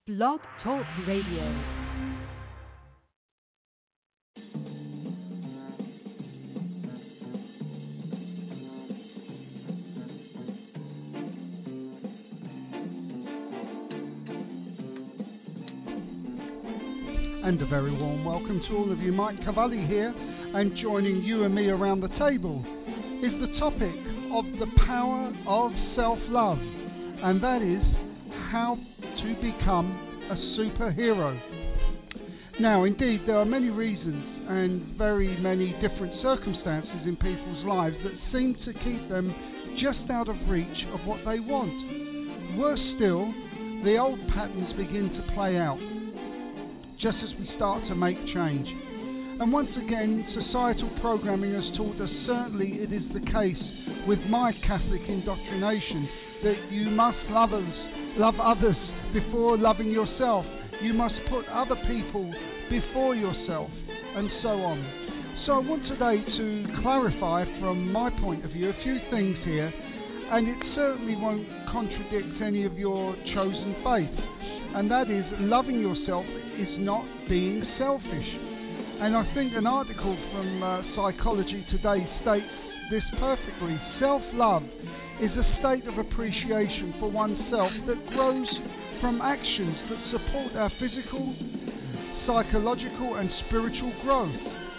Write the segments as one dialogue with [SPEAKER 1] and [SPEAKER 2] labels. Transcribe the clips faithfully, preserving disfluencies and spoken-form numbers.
[SPEAKER 1] Blog Talk Radio.
[SPEAKER 2] And a very warm welcome to all of you. Mike Cavalli here, and joining you and me around the table is the topic of the power of self-love, and that is how to become a superhero. Now, indeed, there are many reasons and very many different circumstances in people's lives that seem to keep them just out of reach of what they want. Worse still, the old patterns begin to play out just as we start to make change. And once again, societal programming has taught us, certainly it is the case with my Catholic indoctrination, that you must love others, love others before loving yourself. You must put other people before yourself, and so on. So I want today to clarify from my point of view a few things here, and it certainly won't contradict any of your chosen faith. And that is, loving yourself is not being selfish. And I think an article from uh, Psychology Today states this perfectly. Self-love is a state of appreciation for oneself that grows from actions that support our physical, psychological and spiritual growth.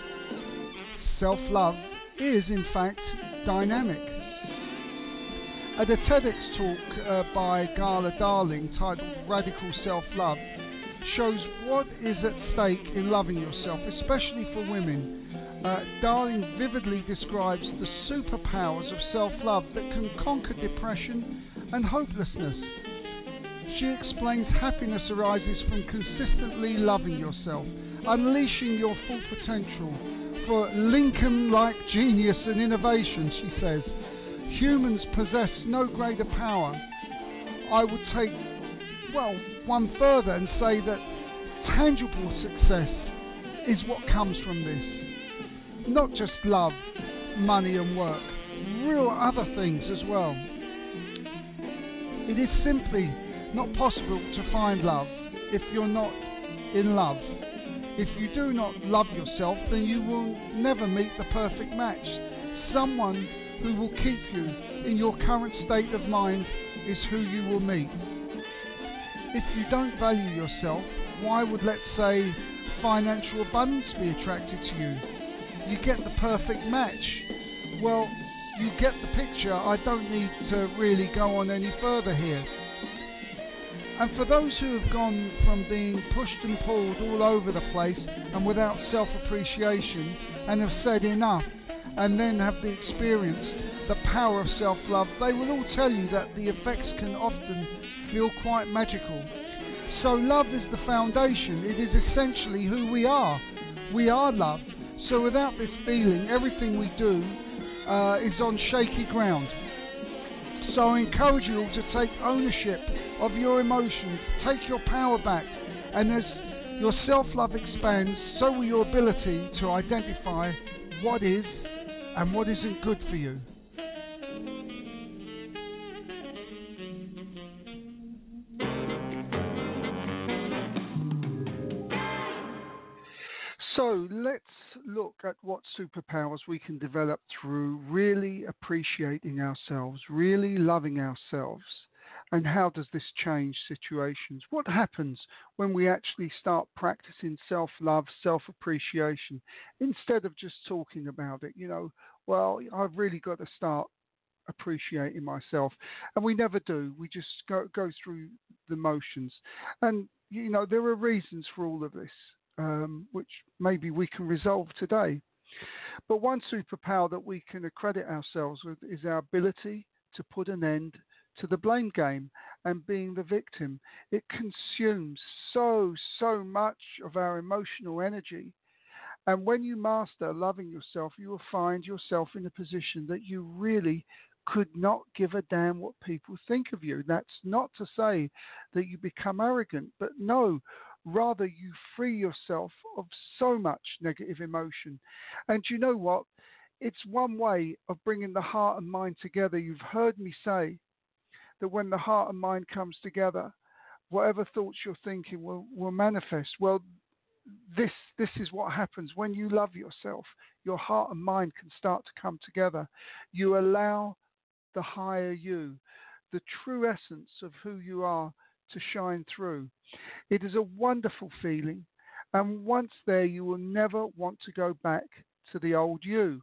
[SPEAKER 2] Self-love is, in fact, dynamic. At a TEDx talk uh, by Gala Darling titled Radical Self-Love shows what is at stake in loving yourself, especially for women. Uh, Darling vividly describes the superpowers of self-love that can conquer depression and hopelessness. She explains happiness arises from consistently loving yourself, unleashing your full potential for Lincoln-like genius and innovation, she says. Humans possess no greater power. I would take, well, one further and say that tangible success is what comes from this. Not just love, money and work, real other things as well. It is simply not possible to find love if you're not in love. If you do not love yourself, then you will never meet the perfect match. Someone who will keep you in your current state of mind is who you will meet. If you don't value yourself, why would, let's say, financial abundance be attracted to you? You get the perfect match. Well, you get the picture. I don't need to really go on any further here. And for those who have gone from being pushed and pulled all over the place and without self-appreciation and have said enough, and then have the experienced the power of self-love, they will all tell you that the effects can often feel quite magical. So love is the foundation. It is essentially who we are. We are love. So without this feeling, everything we do uh, is on shaky ground. So I encourage you all to take ownership of your emotions, take your power back, and as your self-love expands, so will your ability to identify what is and what isn't good for you. So let's look at what superpowers we can develop through really appreciating ourselves, really loving ourselves. And how does this change situations? What happens when we actually start practicing self-love, self-appreciation, instead of just talking about it? You know, well, I've really got to start appreciating myself. And we never do. We just go, go through the motions. And, you know, there are reasons for all of this, um, which maybe we can resolve today. But one superpower that we can accredit ourselves with is our ability to put an end to the blame game and being the victim. It consumes so, so much of our emotional energy. And when you master loving yourself, you will find yourself in a position that you really could not give a damn what people think of you. That's not to say that you become arrogant, but no, rather you free yourself of so much negative emotion. And you know what? It's one way of bringing the heart and mind together. You've heard me say that when the heart and mind comes together, Whatever thoughts you're thinking will, will manifest. Well, this this is what happens when you love yourself. Your heart and mind can start to come together. You allow the higher you, the true essence of who you are, to shine through. It is a wonderful feeling, and once there, you will never want to go back to the old you.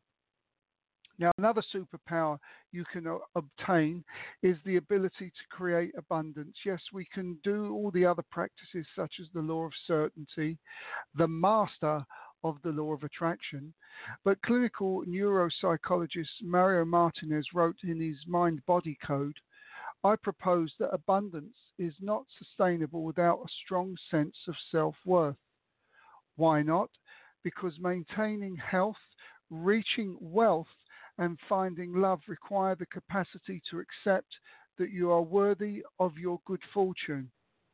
[SPEAKER 2] Now, another superpower you can o- obtain is the ability to create abundance. Yes, we can do all the other practices, such as the law of certainty, the master of the law of attraction. But clinical neuropsychologist Mario Martinez wrote in his Mind Body Code, I propose that abundance is not sustainable without a strong sense of self worth. Why not? Because maintaining health, reaching wealth, and finding love require the capacity to accept that you are worthy of your good fortune.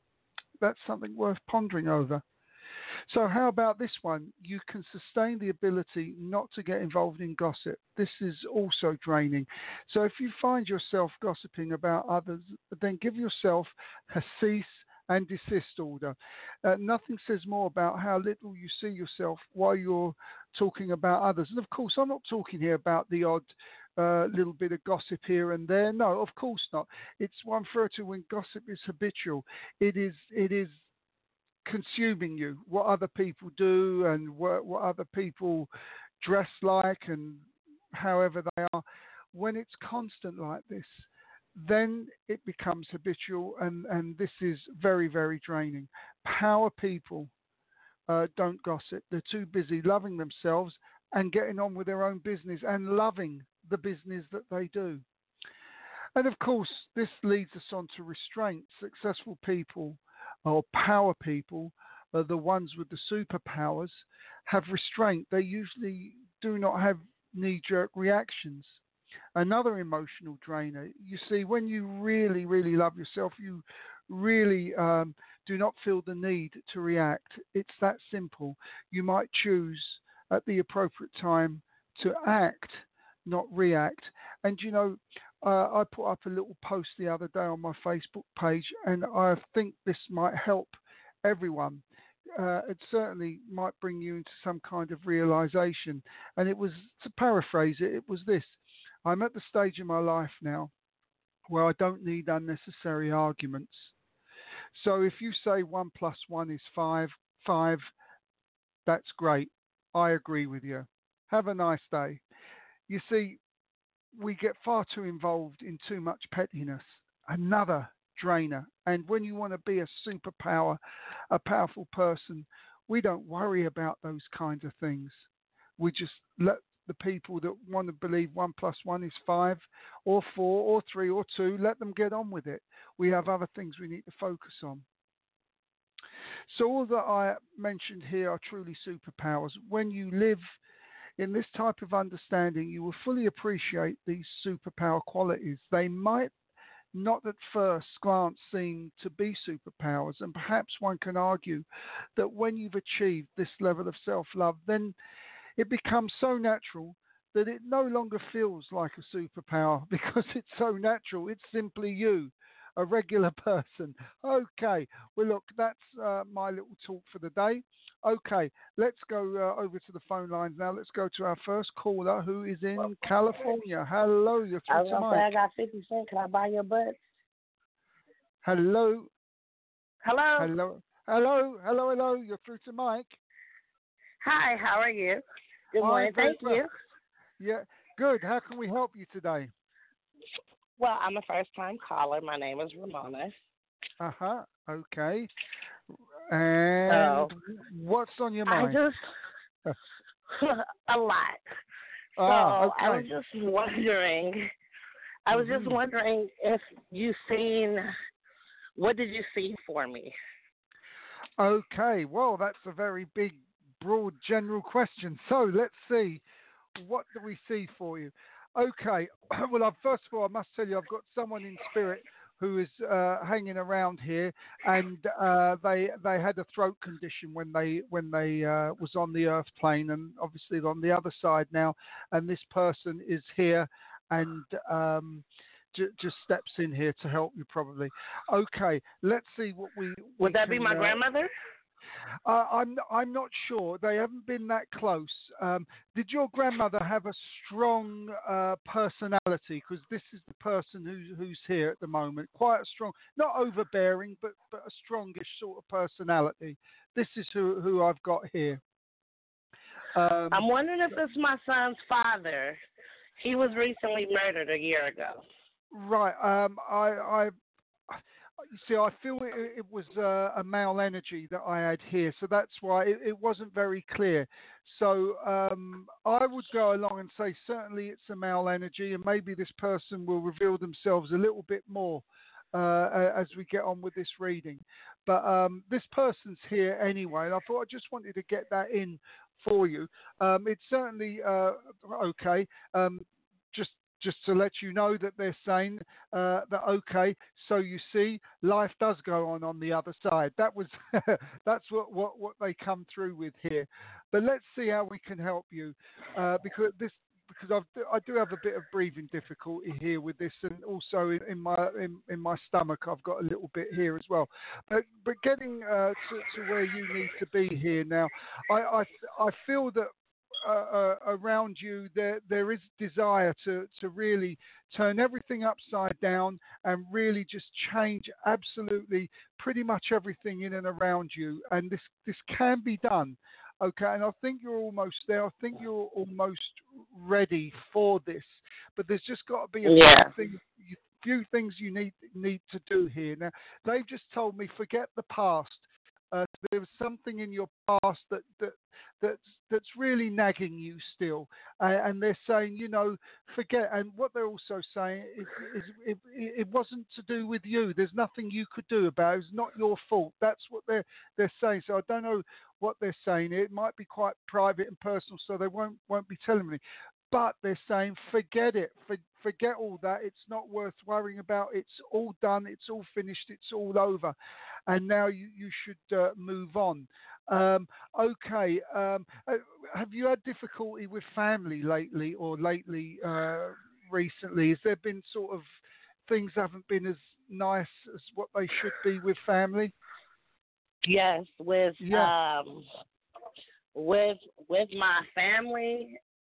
[SPEAKER 2] That's something worth pondering over. So, how about this one? You can sustain the ability not to get involved in gossip. This is also draining. So, if you find yourself gossiping about others, then give yourself a cease and desist order. Uh, nothing says more about how little you see yourself while you're talking about others. And of course, I'm not talking here about the odd uh, little bit of gossip here and there. No, of course not. It's one referred to when gossip is habitual. It is. It is consuming you, what other people do and what, what other people dress like and however they are. When it's constant like this, then it becomes habitual, and, and this is very, very draining. Power people uh, don't gossip. They're too busy loving themselves and getting on with their own business and loving the business that they do. And of course, this leads us on to restraint. Successful people or power people, uh, the ones with the superpowers, have restraint. They usually do not have knee-jerk reactions. Another emotional drainer. You see, when you really, really love yourself, you really um, do not feel the need to react. It's that simple. You might choose at the appropriate time to act, not react. And you know, uh, I put up a little post the other day on my Facebook page, and I think this might help everyone. Uh, it certainly might bring you into some kind of realization. And it was, to paraphrase it, it was this. I'm at the stage in my life now where I don't need unnecessary arguments. So if you say one plus one is five, five, that's great. I agree with you. Have a nice day. You see, we get far too involved in too much pettiness. Another drainer. And when you want to be a superpower, a powerful person, we don't worry about those kinds of things. We just let the people that want to believe one plus one is five or four or three or two, let them get on with it. We have other things we need to focus on. So all that I mentioned here are truly superpowers. When you live in this type of understanding, you will fully appreciate these superpower qualities. They might not at first glance seem to be superpowers, and perhaps one can argue that when you've achieved this level of self-love, then it becomes so natural that it no longer feels like a superpower because it's so natural. It's simply you, a regular person. Okay, well, look, that's uh, my little talk for the day. Okay, let's go uh, over to the phone lines now. Let's go to our first caller who is in California. Hello, you're
[SPEAKER 3] I
[SPEAKER 2] through
[SPEAKER 3] was
[SPEAKER 2] to
[SPEAKER 3] gonna say I
[SPEAKER 2] Mike.
[SPEAKER 3] got fifty cent. Can I buy your butt?
[SPEAKER 2] Hello,
[SPEAKER 3] Hello.
[SPEAKER 2] hello, hello, hello, hello. You're through to Mike.
[SPEAKER 3] Hi. How are you? Good
[SPEAKER 2] I'm
[SPEAKER 3] morning.
[SPEAKER 2] very
[SPEAKER 3] Thank
[SPEAKER 2] well.
[SPEAKER 3] you.
[SPEAKER 2] Yeah, good. How can we help you today?
[SPEAKER 3] Well, I'm a first time caller. My name is Ramona.
[SPEAKER 2] Uh huh. Okay. And
[SPEAKER 3] So
[SPEAKER 2] what's on your
[SPEAKER 3] I
[SPEAKER 2] mind?
[SPEAKER 3] just a lot. So
[SPEAKER 2] Ah,
[SPEAKER 3] I was
[SPEAKER 2] okay.
[SPEAKER 3] just wondering. I was just
[SPEAKER 2] hmm
[SPEAKER 3] wondering if you seen. What did you see for me?
[SPEAKER 2] Okay. Well, that's a very big, broad, general question. So let's see. What do we see for you? Okay. Well, I, first of all, I must tell you, I've got someone in spirit who is uh, hanging around here, and uh, they they had a throat condition when they when they uh, was on the Earth plane, and obviously they're on the other side now. And this person is here, and um, j- just steps in here to help you probably. Okay, let's see what we we
[SPEAKER 3] Would that
[SPEAKER 2] can.
[SPEAKER 3] be my
[SPEAKER 2] Uh,
[SPEAKER 3] grandmother?
[SPEAKER 2] uh, I'm I'm not sure. They haven't been that close. Um, did your grandmother have a strong uh, personality? Because this is the person who's who's here at the moment. Quite a strong, not overbearing, but but a strongish sort of personality. This is who who I've got here. Um,
[SPEAKER 3] I'm wondering if it's my son's father. He was recently murdered a year ago.
[SPEAKER 2] right. Um, I I You see, I feel it, it was uh, a male energy that I had here, so that's why it, it wasn't very clear. So um, I would go along and say certainly it's a male energy, and maybe this person will reveal themselves a little bit more uh, as we get on with this reading. But um, this person's here anyway, and I thought I just wanted to get that in for you. Um, it's certainly uh, okay. Um, just just to let you know that they're saying uh, that okay, so you see, life does go on on the other side. That was that's what, what what they come through with here. But let's see how we can help you uh, because this because I've, I do have a bit of breathing difficulty here with this, and also in, in my in, in my stomach I've got a little bit here as well. But but getting uh, to, to where you need to be here now, I I, I feel that. Uh, uh, around you, there there is desire to to really turn everything upside down and really just change absolutely pretty much everything in and around you. And this this can be done, okay. And I think you're almost there. I think you're almost ready for this. But there's just got to be a
[SPEAKER 3] Yeah.
[SPEAKER 2] few things. Few things you need need to do here. Now they've just told me forget the past. Uh, there was something in your past that, that that's that's really nagging you still, uh, and they're saying, you know, forget. And what they're also saying is, is it, it wasn't to do with you. There's nothing you could do about it. It's not your fault. That's what they're they're saying. So I don't know what they're saying. It might be quite private and personal, so they won't won't be telling me. But they're saying, forget it. For, forget all that. It's not worth worrying about. It's all done. It's all finished. It's all over. And now you, you should uh, move on. Um, okay. Um, uh, have you had difficulty with family lately or lately, uh, recently? Has there been sort of things haven't been as nice as what they should be with family?
[SPEAKER 3] Yes, with
[SPEAKER 2] Yeah.
[SPEAKER 3] um, with with my family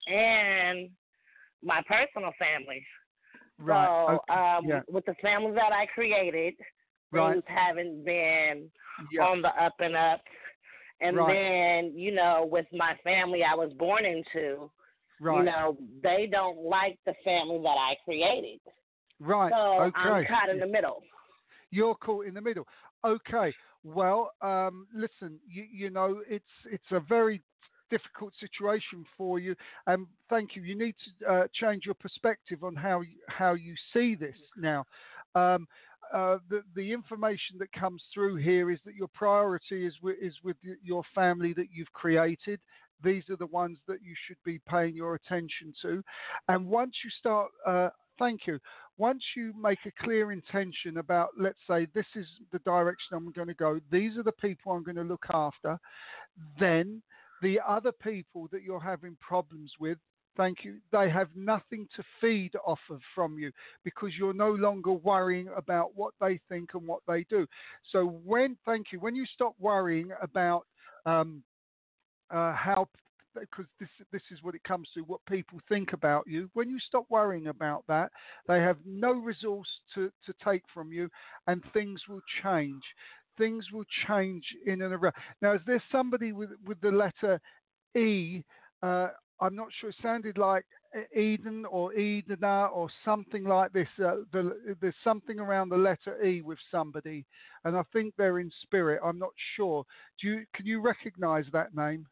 [SPEAKER 3] and my personal family.
[SPEAKER 2] Right.
[SPEAKER 3] So
[SPEAKER 2] Okay.
[SPEAKER 3] um,
[SPEAKER 2] Yeah.
[SPEAKER 3] with the family that I created,
[SPEAKER 2] Right.
[SPEAKER 3] things haven't been
[SPEAKER 2] Yeah.
[SPEAKER 3] on the up and up. And
[SPEAKER 2] Right.
[SPEAKER 3] then, you know, with my family I was born into,
[SPEAKER 2] Right.
[SPEAKER 3] you know, they don't like the family that I created.
[SPEAKER 2] Right.
[SPEAKER 3] So
[SPEAKER 2] Okay.
[SPEAKER 3] I'm caught in the middle.
[SPEAKER 2] You're caught in the middle. Okay. Well, um, listen. You, you know, it's it's a very difficult situation for you, and thank you. You need to uh, change your perspective on how you, how you see this now. Um, uh, the the information that comes through here is that your priority is with, is with your family that you've created. These are the ones that you should be paying your attention to, and once you start. Uh, Thank you. Once you make a clear intention about, let's say, this is the direction I'm going to go, these are the people I'm going to look after, then the other people that you're having problems with, thank you, they have nothing to feed off of from you because you're no longer worrying about what they think and what they do. So when, thank you, when you stop worrying about um, uh, how because this this is what it comes to, what people think about you. When you stop worrying about that, they have no resource to, to take from you, and things will change. Things will change in and around. Now, is there somebody with with the letter E? Uh, I'm not sure. It sounded like Eden or Edena or something like this. Uh, the, there's something around the letter E with somebody, and I think they're in spirit. I'm not sure. Do you can you recognise that name?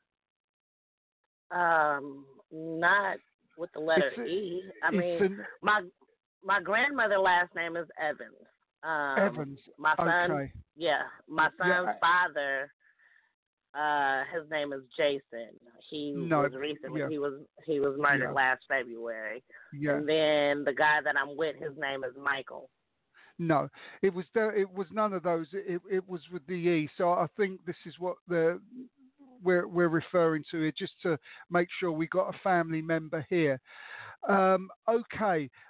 [SPEAKER 3] Um, not with the letter
[SPEAKER 2] It's,
[SPEAKER 3] E. I
[SPEAKER 2] it's
[SPEAKER 3] mean,
[SPEAKER 2] an,
[SPEAKER 3] my my grandmother's last name is Evans. Um,
[SPEAKER 2] Evans.
[SPEAKER 3] My son,
[SPEAKER 2] Okay.
[SPEAKER 3] yeah, my son's
[SPEAKER 2] Yeah, I-
[SPEAKER 3] father. Uh, his name is Jason. He
[SPEAKER 2] No,
[SPEAKER 3] was recently
[SPEAKER 2] yeah.
[SPEAKER 3] he was he was murdered
[SPEAKER 2] Yeah.
[SPEAKER 3] last February.
[SPEAKER 2] Yeah.
[SPEAKER 3] And then the guy that I'm with, his name is Michael.
[SPEAKER 2] No, it was the, it was none of those. It, it was with the E. So I think this is what the we're we're referring to here, just to make sure we got a family member here. Um, okay,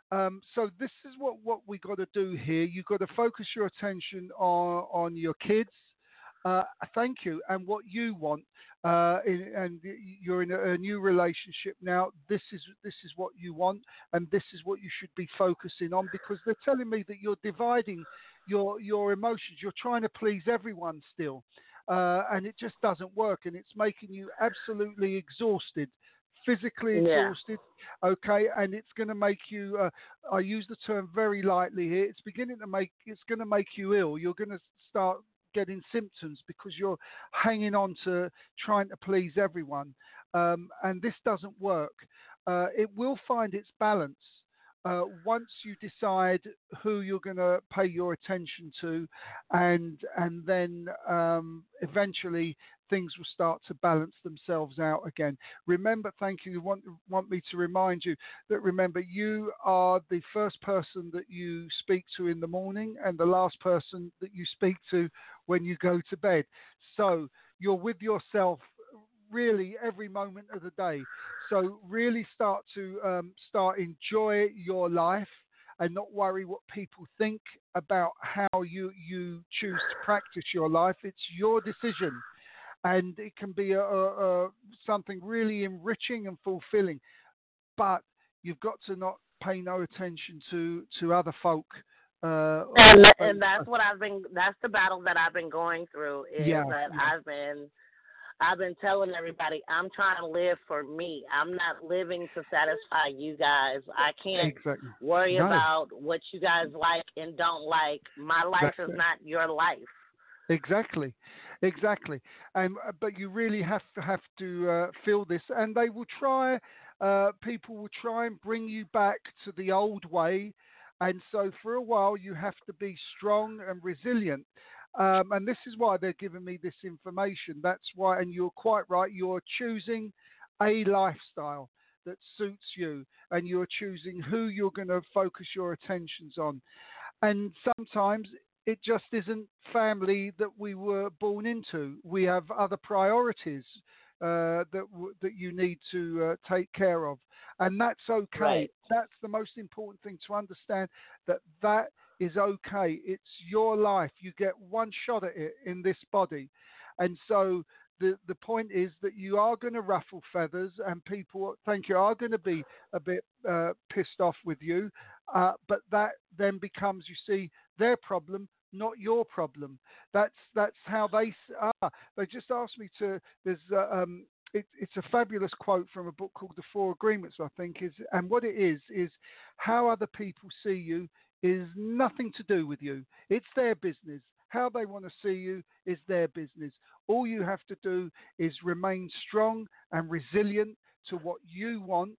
[SPEAKER 2] Um, so this is what, what we got to do here. You've got to focus your attention on on your kids. Uh, thank you, and what you want. Uh, in, and you're in a, a new relationship now. This is this is what you want, and this is what you should be focusing on because they're telling me that you're dividing your your emotions. You're trying to please everyone still, uh, and it just doesn't work, and it's making you absolutely exhausted, physically
[SPEAKER 3] Yeah.
[SPEAKER 2] exhausted, okay, and it's going to make you. Uh, I use the term very lightly here. It's beginning to make. It's going to make you ill. You're going to start getting symptoms because you're hanging on to trying to please everyone, um, and this doesn't work. Uh, it will find its balance uh, once you decide who you're going to pay your attention to, and and then um, eventually things will start to balance themselves out again. Remember, thank you. You want want me to remind you that remember you are the first person that you speak to in the morning and the last person that you speak to when you go to bed. So you're with yourself really every moment of the day. So really start to um, start enjoy your life and not worry what people think about how you you choose to practice your life. It's your decision, and it can be a, a, a something really enriching and fulfilling. But you've got to not pay no attention to to other folk. Uh,
[SPEAKER 3] And
[SPEAKER 2] or,
[SPEAKER 3] and
[SPEAKER 2] uh,
[SPEAKER 3] that's what I've been. That's the battle that I've been going through. Is
[SPEAKER 2] yeah,
[SPEAKER 3] that
[SPEAKER 2] yeah,
[SPEAKER 3] I've been I've been telling everybody I'm trying to live for me. I'm not living to satisfy you guys. I can't
[SPEAKER 2] exactly.
[SPEAKER 3] worry
[SPEAKER 2] No,
[SPEAKER 3] about what you guys like and don't like. My life
[SPEAKER 2] that's
[SPEAKER 3] is
[SPEAKER 2] it.
[SPEAKER 3] not your life.
[SPEAKER 2] Exactly, exactly. And uh, but you really have to have to uh, feel this, and they will try. Uh, people will try and bring you back to the old way, and so for a while you have to be strong and resilient. Um, and this is why they're giving me this information. That's why, and you're quite right. You're choosing a lifestyle that suits you, and you're choosing who you're going to focus your attentions on. And sometimes it just isn't family that we were born into. We have other priorities uh, that w- that you need to uh, take care of, and that's okay.
[SPEAKER 3] Right.
[SPEAKER 2] That's the most important thing to understand, that that is okay. It's your life. You get one shot at it in this body, and so. The, the point is that you are going to ruffle feathers, and people, thank you, are going to be a bit uh, pissed off with you, uh, but that then becomes, you see, their problem, not your problem. That's that's how they are. They just asked me to. There's uh, um, it, it's a fabulous quote from a book called The Four Agreements, I think, is and what it is is how other people see you is nothing to do with you. It's their business. How they want to see you is their business. All you have to do is remain strong and resilient to what you want,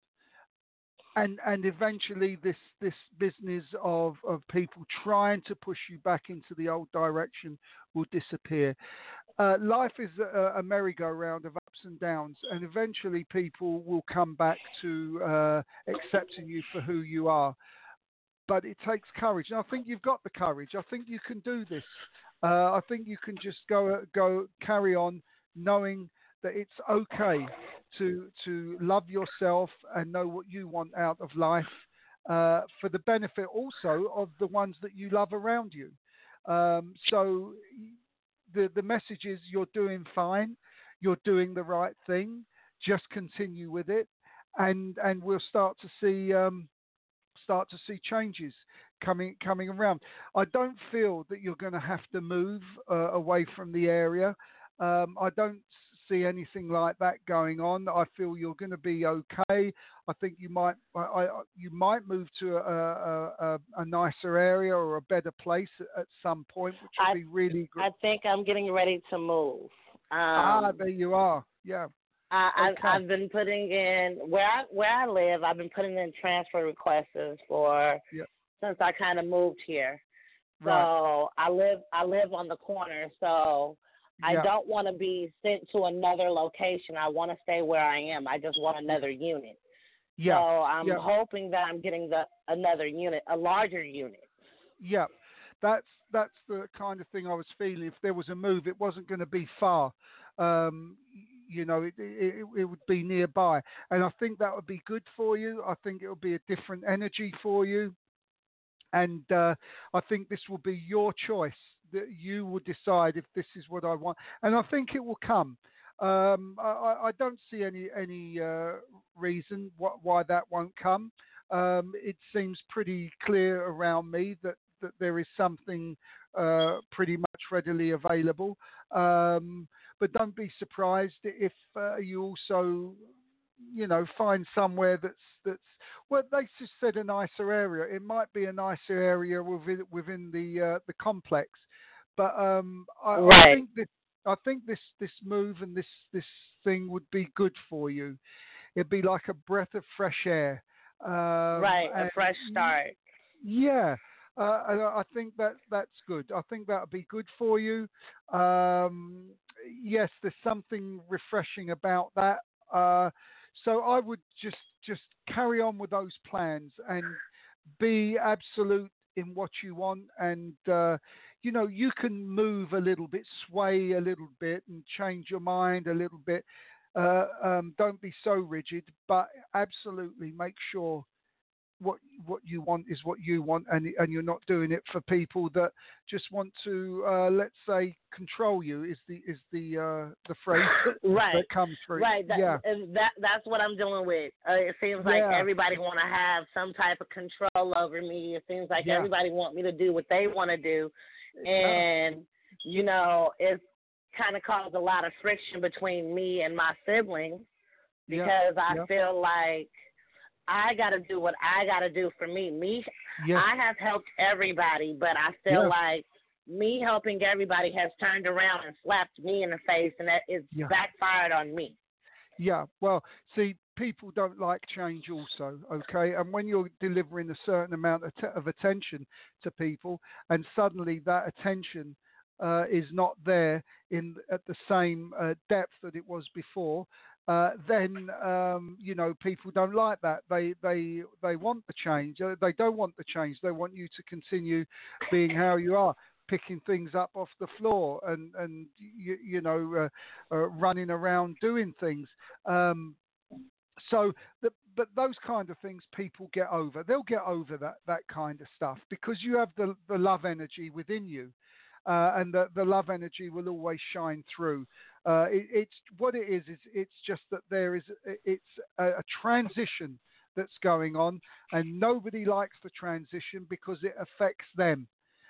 [SPEAKER 2] and and eventually this this business of of people trying to push you back into the old direction will disappear. Uh, life is a, a merry-go-round of ups and downs, and eventually people will come back to uh, accepting you for who you are. But it takes courage, and I think you've got the courage. I think you can do this. Uh, I think you can just go go carry on, knowing that it's okay to to love yourself and know what you want out of life, uh, for the benefit also of the ones that you love around you. Um, so the the message is you're doing fine, you're doing the right thing. Just continue with it, and and we'll start to see. Um, start to see changes coming coming around. I don't feel that you're going to have to move uh, away from the area. Um, I don't see anything like that going on. I feel you're going to be okay. I think you might I, I, you might move to a, a, a, a nicer area or a better place at, at some point, which will
[SPEAKER 3] I
[SPEAKER 2] be really good.
[SPEAKER 3] I think I'm getting ready to move.
[SPEAKER 2] Ah,
[SPEAKER 3] Um,
[SPEAKER 2] there you are. Yeah.
[SPEAKER 3] I, I
[SPEAKER 2] Okay.
[SPEAKER 3] I've been putting in where I where I live. I've been putting in transfer requests for
[SPEAKER 2] Yeah.
[SPEAKER 3] since I kind of moved here.
[SPEAKER 2] Right.
[SPEAKER 3] So I live I live on the corner. So I
[SPEAKER 2] Yeah.
[SPEAKER 3] don't want to be sent to another location. I want to stay where I am. I just want another unit. So
[SPEAKER 2] Yeah.
[SPEAKER 3] I'm
[SPEAKER 2] Yeah.
[SPEAKER 3] hoping that I'm getting the another unit, a larger unit.
[SPEAKER 2] Yeah, that's that's the kind of thing I was feeling. If there was a move, it wasn't going to be far. Um, you know, it, it, it would be nearby. And I think that would be good for you. I think it will be a different energy for you. And uh, I think this will be your choice, that you will decide if this is what I want. And I think it will come. Um, I, I I don't see any any uh, reason wh- why that won't come. Um, it seems pretty clear around me that, that there is something uh, pretty much readily available. Um, but don't be surprised if uh, you also, you know, find somewhere that's that's well, they just said a nicer area. It might be a nicer area within within the uh, the complex, but um, I, I
[SPEAKER 3] Right,
[SPEAKER 2] think this I think this this move and this this thing would be good for you. It'd be like a breath of fresh air. Um,
[SPEAKER 3] right, a
[SPEAKER 2] and
[SPEAKER 3] fresh start.
[SPEAKER 2] yeah, uh, and I I think that that's good. I think that would be good for you. Um, yes, there's something refreshing about that. Uh, so I would just just carry on with those plans and be absolute in what you want. And uh, you know, you can move a little bit, sway a little bit, and change your mind a little bit. Uh, um, don't be so rigid, but absolutely make sure what what you want is what you want, and and you're not doing it for people that just want to, uh, let's say, control you. Is the is the uh, the phrase
[SPEAKER 3] Right,
[SPEAKER 2] that comes through?
[SPEAKER 3] right. That
[SPEAKER 2] Yeah,
[SPEAKER 3] and that that's what I'm dealing with. Uh, it seems like
[SPEAKER 2] yeah,
[SPEAKER 3] everybody want to have some type of control over me. It seems like
[SPEAKER 2] yeah,
[SPEAKER 3] everybody want me to do what they want to do,
[SPEAKER 2] it does.
[SPEAKER 3] and you know, it's kind of caused a lot of friction between me and my siblings
[SPEAKER 2] Yeah,
[SPEAKER 3] because I
[SPEAKER 2] yeah,
[SPEAKER 3] feel like I got to do what I got to do for me. Me,
[SPEAKER 2] yes,
[SPEAKER 3] I have helped everybody, but I feel
[SPEAKER 2] yeah,
[SPEAKER 3] like me helping everybody has turned around and slapped me in the face, and that is
[SPEAKER 2] yeah.
[SPEAKER 3] backfired on me.
[SPEAKER 2] Yeah, well, see, people don't like change also, okay? And when you're delivering a certain amount of, t- of attention to people, and suddenly that attention uh, is not there in at the same uh, depth that it was before, uh, then um, you know people don't like that. They they they want the change. Uh, They don't want the change. They want you to continue being how you are, picking things up off the floor and and you, you know uh, uh, running around doing things. Um, so, the, but those kind of things people get over. They'll get over that that kind of stuff because you have the the love energy within you, uh, and the the love energy will always shine through. Uh, it, it's what it is. Is it's just that there is it's a, a transition that's going on, and nobody likes the transition because it affects them.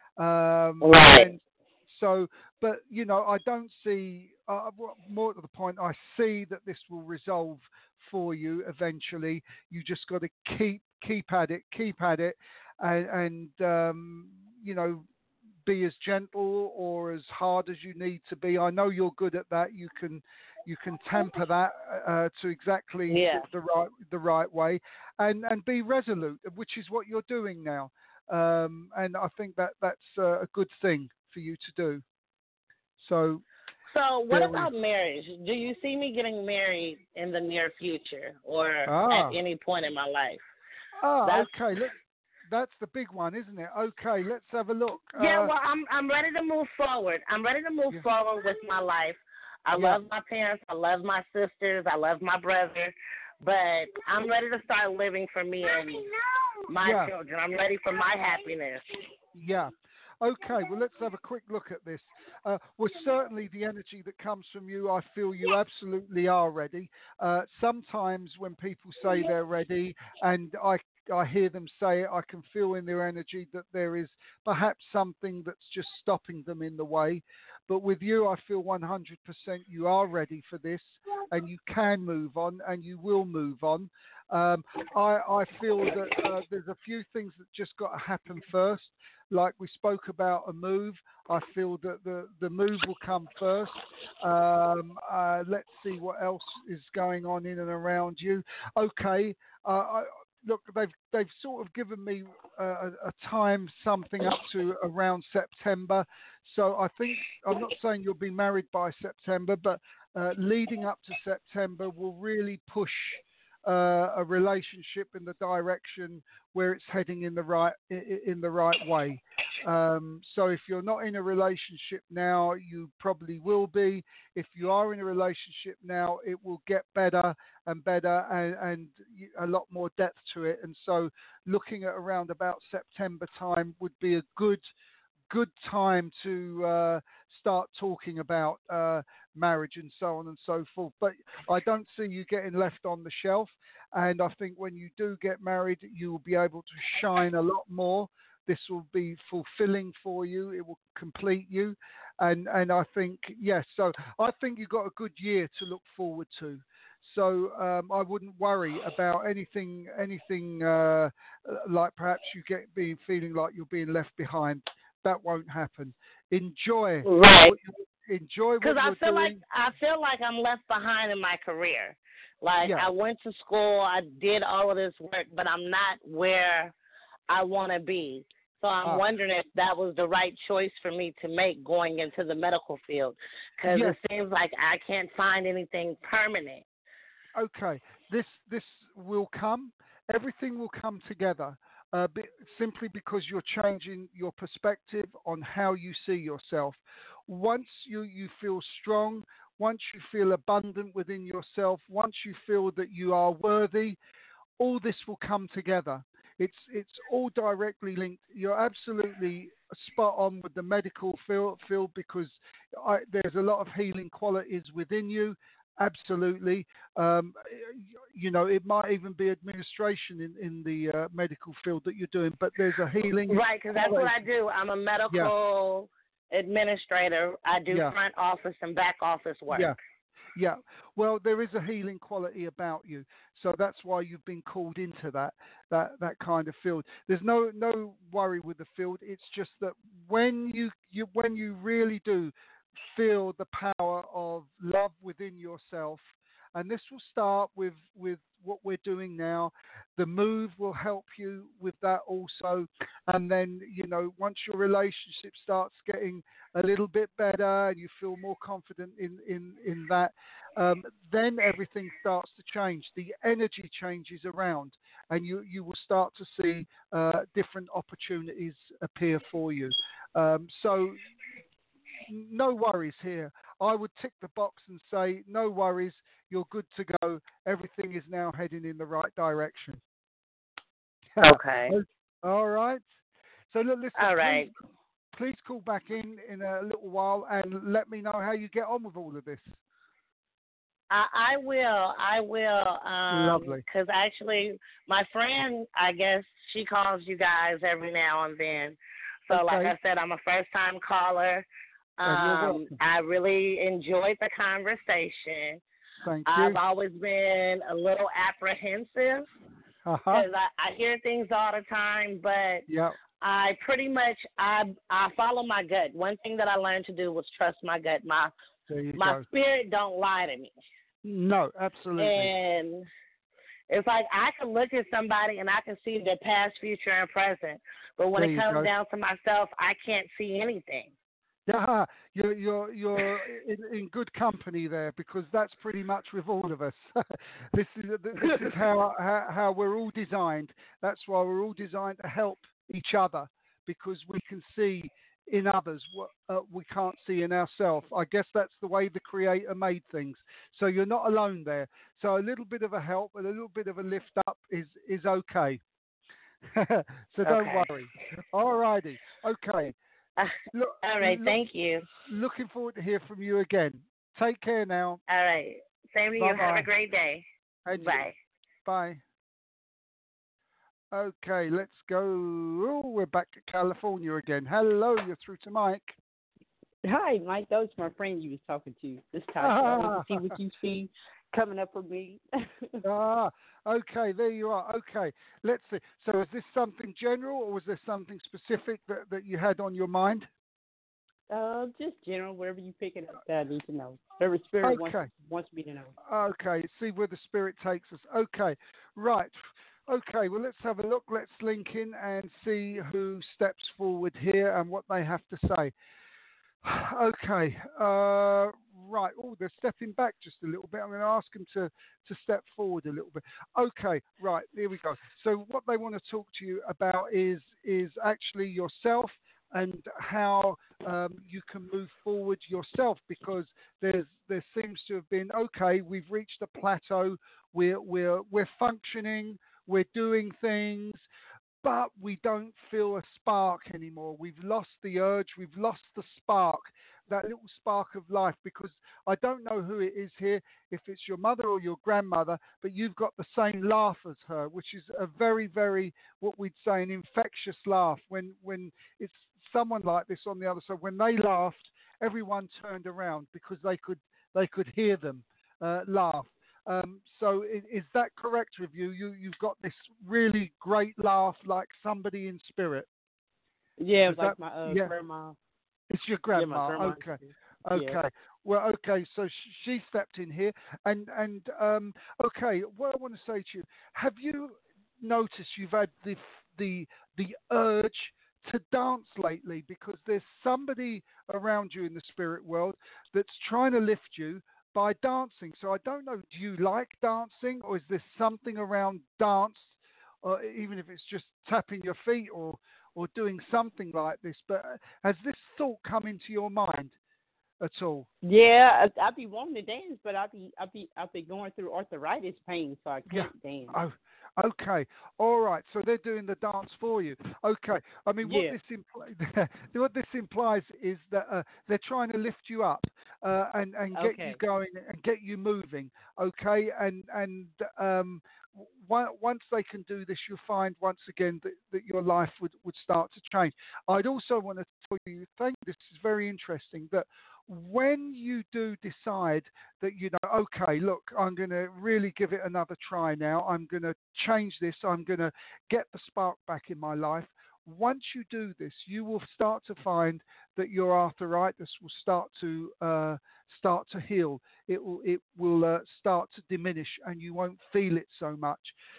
[SPEAKER 2] Um,
[SPEAKER 3] Right.
[SPEAKER 2] and so, but you know, I don't see. Uh, well, more to the point, I see that this will resolve for you eventually. You just got to keep keep at it, keep at it, and, and um, you know, be as gentle or as hard as you need to be. I know you're good at that. You can you can temper that uh, to exactly the,
[SPEAKER 3] Yeah.
[SPEAKER 2] the right the right way, and and be resolute, which is what you're doing now. Um, and I think that that's uh, a good thing for you to do. So
[SPEAKER 3] So, what
[SPEAKER 2] there we
[SPEAKER 3] about marriage? Do you see me getting married in the near future or at
[SPEAKER 2] ah
[SPEAKER 3] any point in my life?
[SPEAKER 2] ah
[SPEAKER 3] That's
[SPEAKER 2] okay. Let, that's the big one, isn't it? Okay, let's have a look.
[SPEAKER 3] yeah.
[SPEAKER 2] Uh,
[SPEAKER 3] Well, I'm I'm ready to move forward. I'm ready to move
[SPEAKER 2] yeah,
[SPEAKER 3] forward with my life. I
[SPEAKER 2] yeah,
[SPEAKER 3] love my parents. I love my sisters. I love my brother. But I'm ready to start living for me and my
[SPEAKER 2] yeah.
[SPEAKER 3] children. I'm ready for my happiness.
[SPEAKER 2] Yeah. Okay, well, let's have a quick look at this. Uh, well, certainly the energy that comes from you, I feel you absolutely are ready. Uh, sometimes when people say they're ready and I, I hear them say it, I can feel in their energy that there is perhaps something that's just stopping them in the way. But with you, I feel one hundred percent you are ready for this and you can move on and you will move on. Um, I, I feel that uh, there's a few things that just got to happen first. Like we spoke about a move, I feel that the, the move will come first. Um, uh, let's see what else is going on in and around you. Okay, uh, I, look, they've they've sort of given me uh, a, a time, something up to around September. So I think I'm not saying you'll be married by September, but uh, leading up to September will really push uh, a relationship in the direction where it's heading in the right in the right way. Um, so if you're not in a relationship now, you probably will be. If you are in a relationship now, it will get better and better and, and a lot more depth to it. And so looking at around about September time would be a good good time to uh, start talking about uh, marriage and so on and so forth. But I don't see you getting left on the shelf. And I think when you do get married, you will be able to shine a lot more. This will be fulfilling for you. It will complete you. And, and I think, yes, so I think you've got a good year to look forward to. So um, I wouldn't worry about anything, anything uh, like perhaps you get being feeling like you're being left behind. That won't happen. Enjoy,
[SPEAKER 3] right?
[SPEAKER 2] What you, enjoy what
[SPEAKER 3] Because I
[SPEAKER 2] you're
[SPEAKER 3] feel
[SPEAKER 2] doing.
[SPEAKER 3] like I feel like I'm left behind in my career. Like
[SPEAKER 2] Yeah.
[SPEAKER 3] I went to school, I did all of this work, but I'm not where I want to be. So I'm
[SPEAKER 2] Ah.
[SPEAKER 3] wondering if that was the right choice for me to make going into the medical field, because
[SPEAKER 2] Yes.
[SPEAKER 3] it seems like I can't find anything permanent.
[SPEAKER 2] Okay, this this will come. Everything will come together. Uh, be, simply because you're changing your perspective on how you see yourself. Once you, you feel strong, once you feel abundant within yourself, once you feel that you are worthy, all this will come together. It's it's all directly linked. You're absolutely spot on with the medical field, field because I, there's a lot of healing qualities within you. Absolutely. Um, you know, it might even be administration in, in the uh, medical field that you're doing, but there's a healing.
[SPEAKER 3] Right, because that's what I do. I'm a medical yeah. administrator. I do
[SPEAKER 2] yeah.
[SPEAKER 3] front office and back office work.
[SPEAKER 2] Yeah. Yeah, well, there is a healing quality about you, so that's why you've been called into that that that kind of field. There's no no worry with the field. It's just that when you, you when you really do feel the power of love within yourself, and this will start with with what we're doing now. The move will help you with that also, and then you know once your relationship starts getting a little bit better and you feel more confident in in in that, um, then everything starts to change. The energy changes around, and you you will start to see uh, different opportunities appear for you. Um, so no worries here. I would tick the box and say, no worries, you're good to go. Everything is now heading in the right direction.
[SPEAKER 3] Okay.
[SPEAKER 2] All right. So look, listen,
[SPEAKER 3] All right.
[SPEAKER 2] please, please call back in in a little while and let me know how you get on with all of this.
[SPEAKER 3] I, I will. I will. Um,
[SPEAKER 2] Lovely.
[SPEAKER 3] Because actually, my friend, I guess, she calls you guys every now and then. So,
[SPEAKER 2] Okay.
[SPEAKER 3] like I said, I'm a first-time caller. Um, I really enjoyed the conversation.
[SPEAKER 2] Thank
[SPEAKER 3] I've
[SPEAKER 2] you.
[SPEAKER 3] always been a little apprehensive because
[SPEAKER 2] Uh-huh.
[SPEAKER 3] I, I hear things all the time, but
[SPEAKER 2] Yep.
[SPEAKER 3] I pretty much I I follow my gut. One thing that I learned to do was trust my gut. My
[SPEAKER 2] There you
[SPEAKER 3] my
[SPEAKER 2] go.
[SPEAKER 3] spirit don't lie to me.
[SPEAKER 2] No, absolutely.
[SPEAKER 3] And it's like I can look at somebody and I can see their past, future, and present. But when
[SPEAKER 2] There
[SPEAKER 3] it
[SPEAKER 2] you
[SPEAKER 3] comes
[SPEAKER 2] go.
[SPEAKER 3] down to myself, I can't see anything.
[SPEAKER 2] Yeah, you're you're you're in, in good company there because that's pretty much with all of us. this is this is how, how how we're all designed. That's why we're all designed to help each other because we can see in others what uh, we can't see in ourselves. I guess that's the way the Creator made things. So you're not alone there. So a little bit of a help and a little bit of a lift up is is okay. So don't
[SPEAKER 3] Okay.
[SPEAKER 2] worry. All righty. Okay. Look,
[SPEAKER 3] All right,
[SPEAKER 2] look,
[SPEAKER 3] thank you.
[SPEAKER 2] Looking forward to hear from you again. Take care now.
[SPEAKER 3] All right. Same to you.
[SPEAKER 2] Bye-bye.
[SPEAKER 3] Have a great day.
[SPEAKER 2] And you.
[SPEAKER 3] Bye.
[SPEAKER 2] Bye. Okay, let's go. Oh, we're back to California again. Hello, you're through to Mike.
[SPEAKER 4] Hi, Mike. That was my friend you was talking to. This Tasha. I want to see what you see coming up for me.
[SPEAKER 2] Ah, okay, there you are. Okay, let's see. So is this something general or was there something specific that, that you had on your mind?
[SPEAKER 4] uh, just general, whatever you pick it up that I need to know. Whatever spirit
[SPEAKER 2] Okay.
[SPEAKER 4] wants, wants me to know.
[SPEAKER 2] Okay, see where the spirit takes us. Okay, right. Okay, well, let's have a look. Let's link in and see who steps forward here and what they have to say. Okay, uh, right. Oh, they're stepping back just a little bit. I'm going to ask them to, to step forward a little bit. Okay, right. Here we go. So what they want to talk to you about is is actually yourself, and how um, you can move forward yourself, because there's there seems to have been, okay, we've reached a plateau, we're we're we're functioning, we're doing things, but we don't feel a spark anymore. We've lost the urge, we've lost the spark, that little spark of life. Because I don't know who it is here, if it's your mother or your grandmother, but you've got the same laugh as her, which is a very, very, what we'd say, an infectious laugh. When when it's someone like this on the other side, when they laughed, everyone turned around because they could they could hear them uh, laugh. Um, so is, is that correct with you? You you've got this really great laugh, like somebody in spirit.
[SPEAKER 4] Yeah, it was
[SPEAKER 2] Is
[SPEAKER 4] like
[SPEAKER 2] that,
[SPEAKER 4] my uh,
[SPEAKER 2] yeah,
[SPEAKER 4] grandma.
[SPEAKER 2] it's your
[SPEAKER 4] Yeah,
[SPEAKER 2] grandma.
[SPEAKER 4] my grandma.
[SPEAKER 2] Okay.
[SPEAKER 4] Yeah.
[SPEAKER 2] Okay. Well, okay. So sh- she stepped in here, and and um, okay. What I want to say to you: have you noticed you've had the the the urge to dance lately? Because there's somebody around you in the spirit world that's trying to lift you by dancing. So I don't know. Do you like dancing, or is there something around dance, or even if it's just tapping your feet or or doing something like this? But has this thought come into your mind at all?
[SPEAKER 4] Yeah, I, I be wanting to dance, but I be I be I be going through arthritis pain, so I
[SPEAKER 2] Yeah.
[SPEAKER 4] can't dance.
[SPEAKER 2] Oh, okay. All right. So they're doing the dance for you. Okay. I mean, what
[SPEAKER 4] Yeah.
[SPEAKER 2] this implies, what this implies is that uh, they're trying to lift you up uh, and and get you
[SPEAKER 4] Okay.
[SPEAKER 2] going and get you moving. Okay. And and um, w- once they can do this, you'll find once again that, that your life would, would start to change. I'd also want to tell you, thank this is very interesting, that when you do decide that, you know, okay, look, I'm going to really give it another try now, I'm going to change this, I'm going to get the spark back in my life. Once you do this, you will start to find that your arthritis will start to uh, start to heal. It will it will uh, start to diminish, and you won't feel it so much.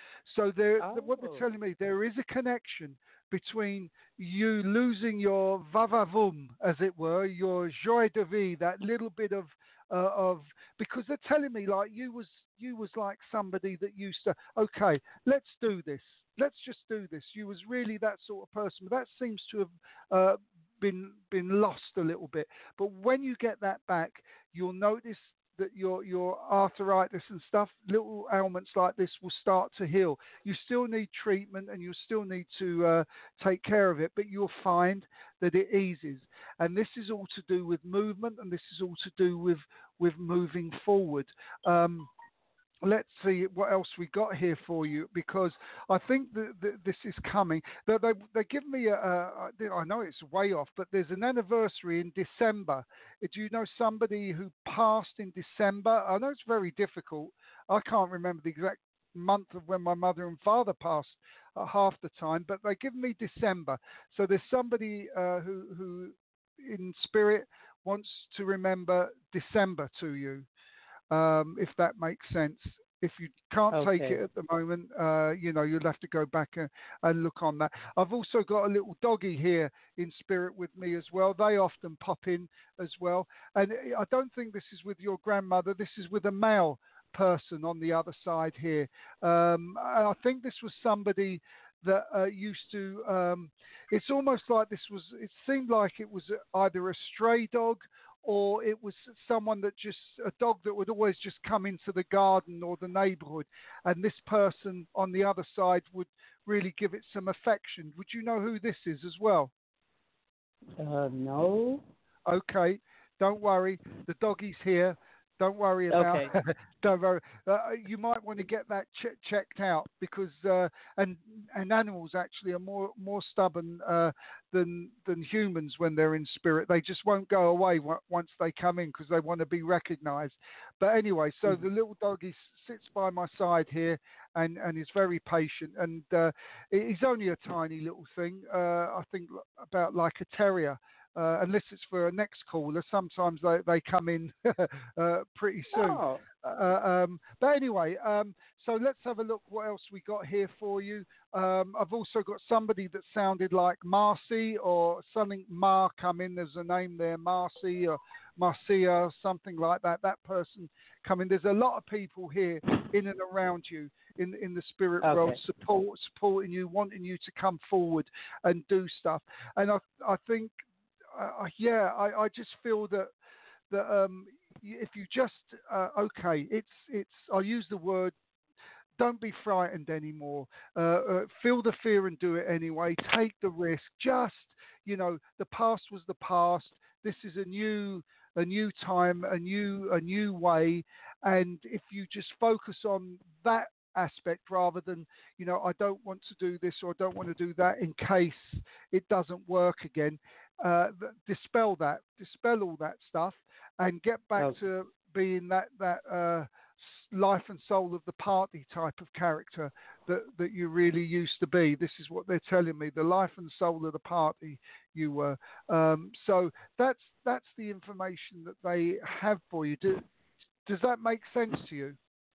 [SPEAKER 2] So there, what they're
[SPEAKER 4] Oh.
[SPEAKER 2] telling me, there is a connection between you losing your vavavoom, as it were, your joie de vie, that little bit of uh, of because they're telling me like you was you was like somebody that used to, okay, let's do this, let's just do this. You was really that sort of person. But that seems to have uh, been been lost a little bit. But when you get that back, you'll notice that your your arthritis and stuff, little ailments like this, will start to heal. You still need treatment and you still need to uh, take care of it, but you'll find that it eases. And this is all to do with movement, and this is all to do with with moving forward. Um, let's see what else we got here for you, because I think that, that this is coming. They, they, they give me a, a, I know it's way off, but there's an anniversary in December. Do you know somebody who passed in December? I know it's very difficult. I can't remember the exact month of when my mother and father passed uh, half the time, but they give me December. So there's somebody uh, who, who in spirit wants to remember December to you. Um, if that makes sense. If you can't take
[SPEAKER 4] Okay.
[SPEAKER 2] it at the moment, uh, you know, you'll have to go back and, and look on that. I've also got a little doggy here in spirit with me as well. They often pop in as well. And I don't think this is with your grandmother. This is with a male person on the other side here. Um, I think this was somebody that uh, used to, um, it's almost like this was, it seemed like it was either a stray dog, or it was someone that just, a dog that would always just come into the garden or the neighborhood, and this person on the other side would really give it some affection. Would you know who this is as well?
[SPEAKER 4] Uh, no.
[SPEAKER 2] Okay, don't worry, the doggy's here. Don't worry about.
[SPEAKER 4] Okay.
[SPEAKER 2] Don't worry. Uh, you might want to get that ch- checked out, because uh, and and animals actually are more more stubborn uh, than than humans when they're in spirit. They just won't go away w- once they come in, because they want to be recognised. But anyway, so
[SPEAKER 4] Mm-hmm.
[SPEAKER 2] the little doggy s- sits by my side here and and is very patient. And uh, he- he's only a tiny little thing. Uh, I think about like a terrier. Uh, unless it's for a next caller, sometimes they, they come in uh, pretty soon.
[SPEAKER 4] Oh.
[SPEAKER 2] Uh, um, but anyway, um, so let's have a look what else we got here for you. Um, I've also got somebody that sounded like Marcy or something. Mar come in. There's a name there, Marcy or Marcia, something like that. That person come in. There's a lot of people here in and around you in in the spirit
[SPEAKER 4] Okay.
[SPEAKER 2] world, support supporting you, wanting you to come forward and do stuff. And I I think uh, yeah, I, I just feel that that um, if you just uh, okay, it's it's I'll use the word. Don't be frightened anymore. Uh, uh, feel the fear and do it anyway. Take the risk. Just, you know, the past was the past. This is a new, a new time, a new, a new way. And if you just focus on that aspect rather than, you know, I don't want to do this or I don't want to do that in case it doesn't work again. Uh, dispel that, dispel all that stuff, and get back
[SPEAKER 4] Okay.
[SPEAKER 2] to being that that. Uh, life and soul of the party type of character that, that you really used to be. This is what they're telling me, the life and soul of the party you were. Um, so that's that's the information that they have for you. Do, does that make sense to you?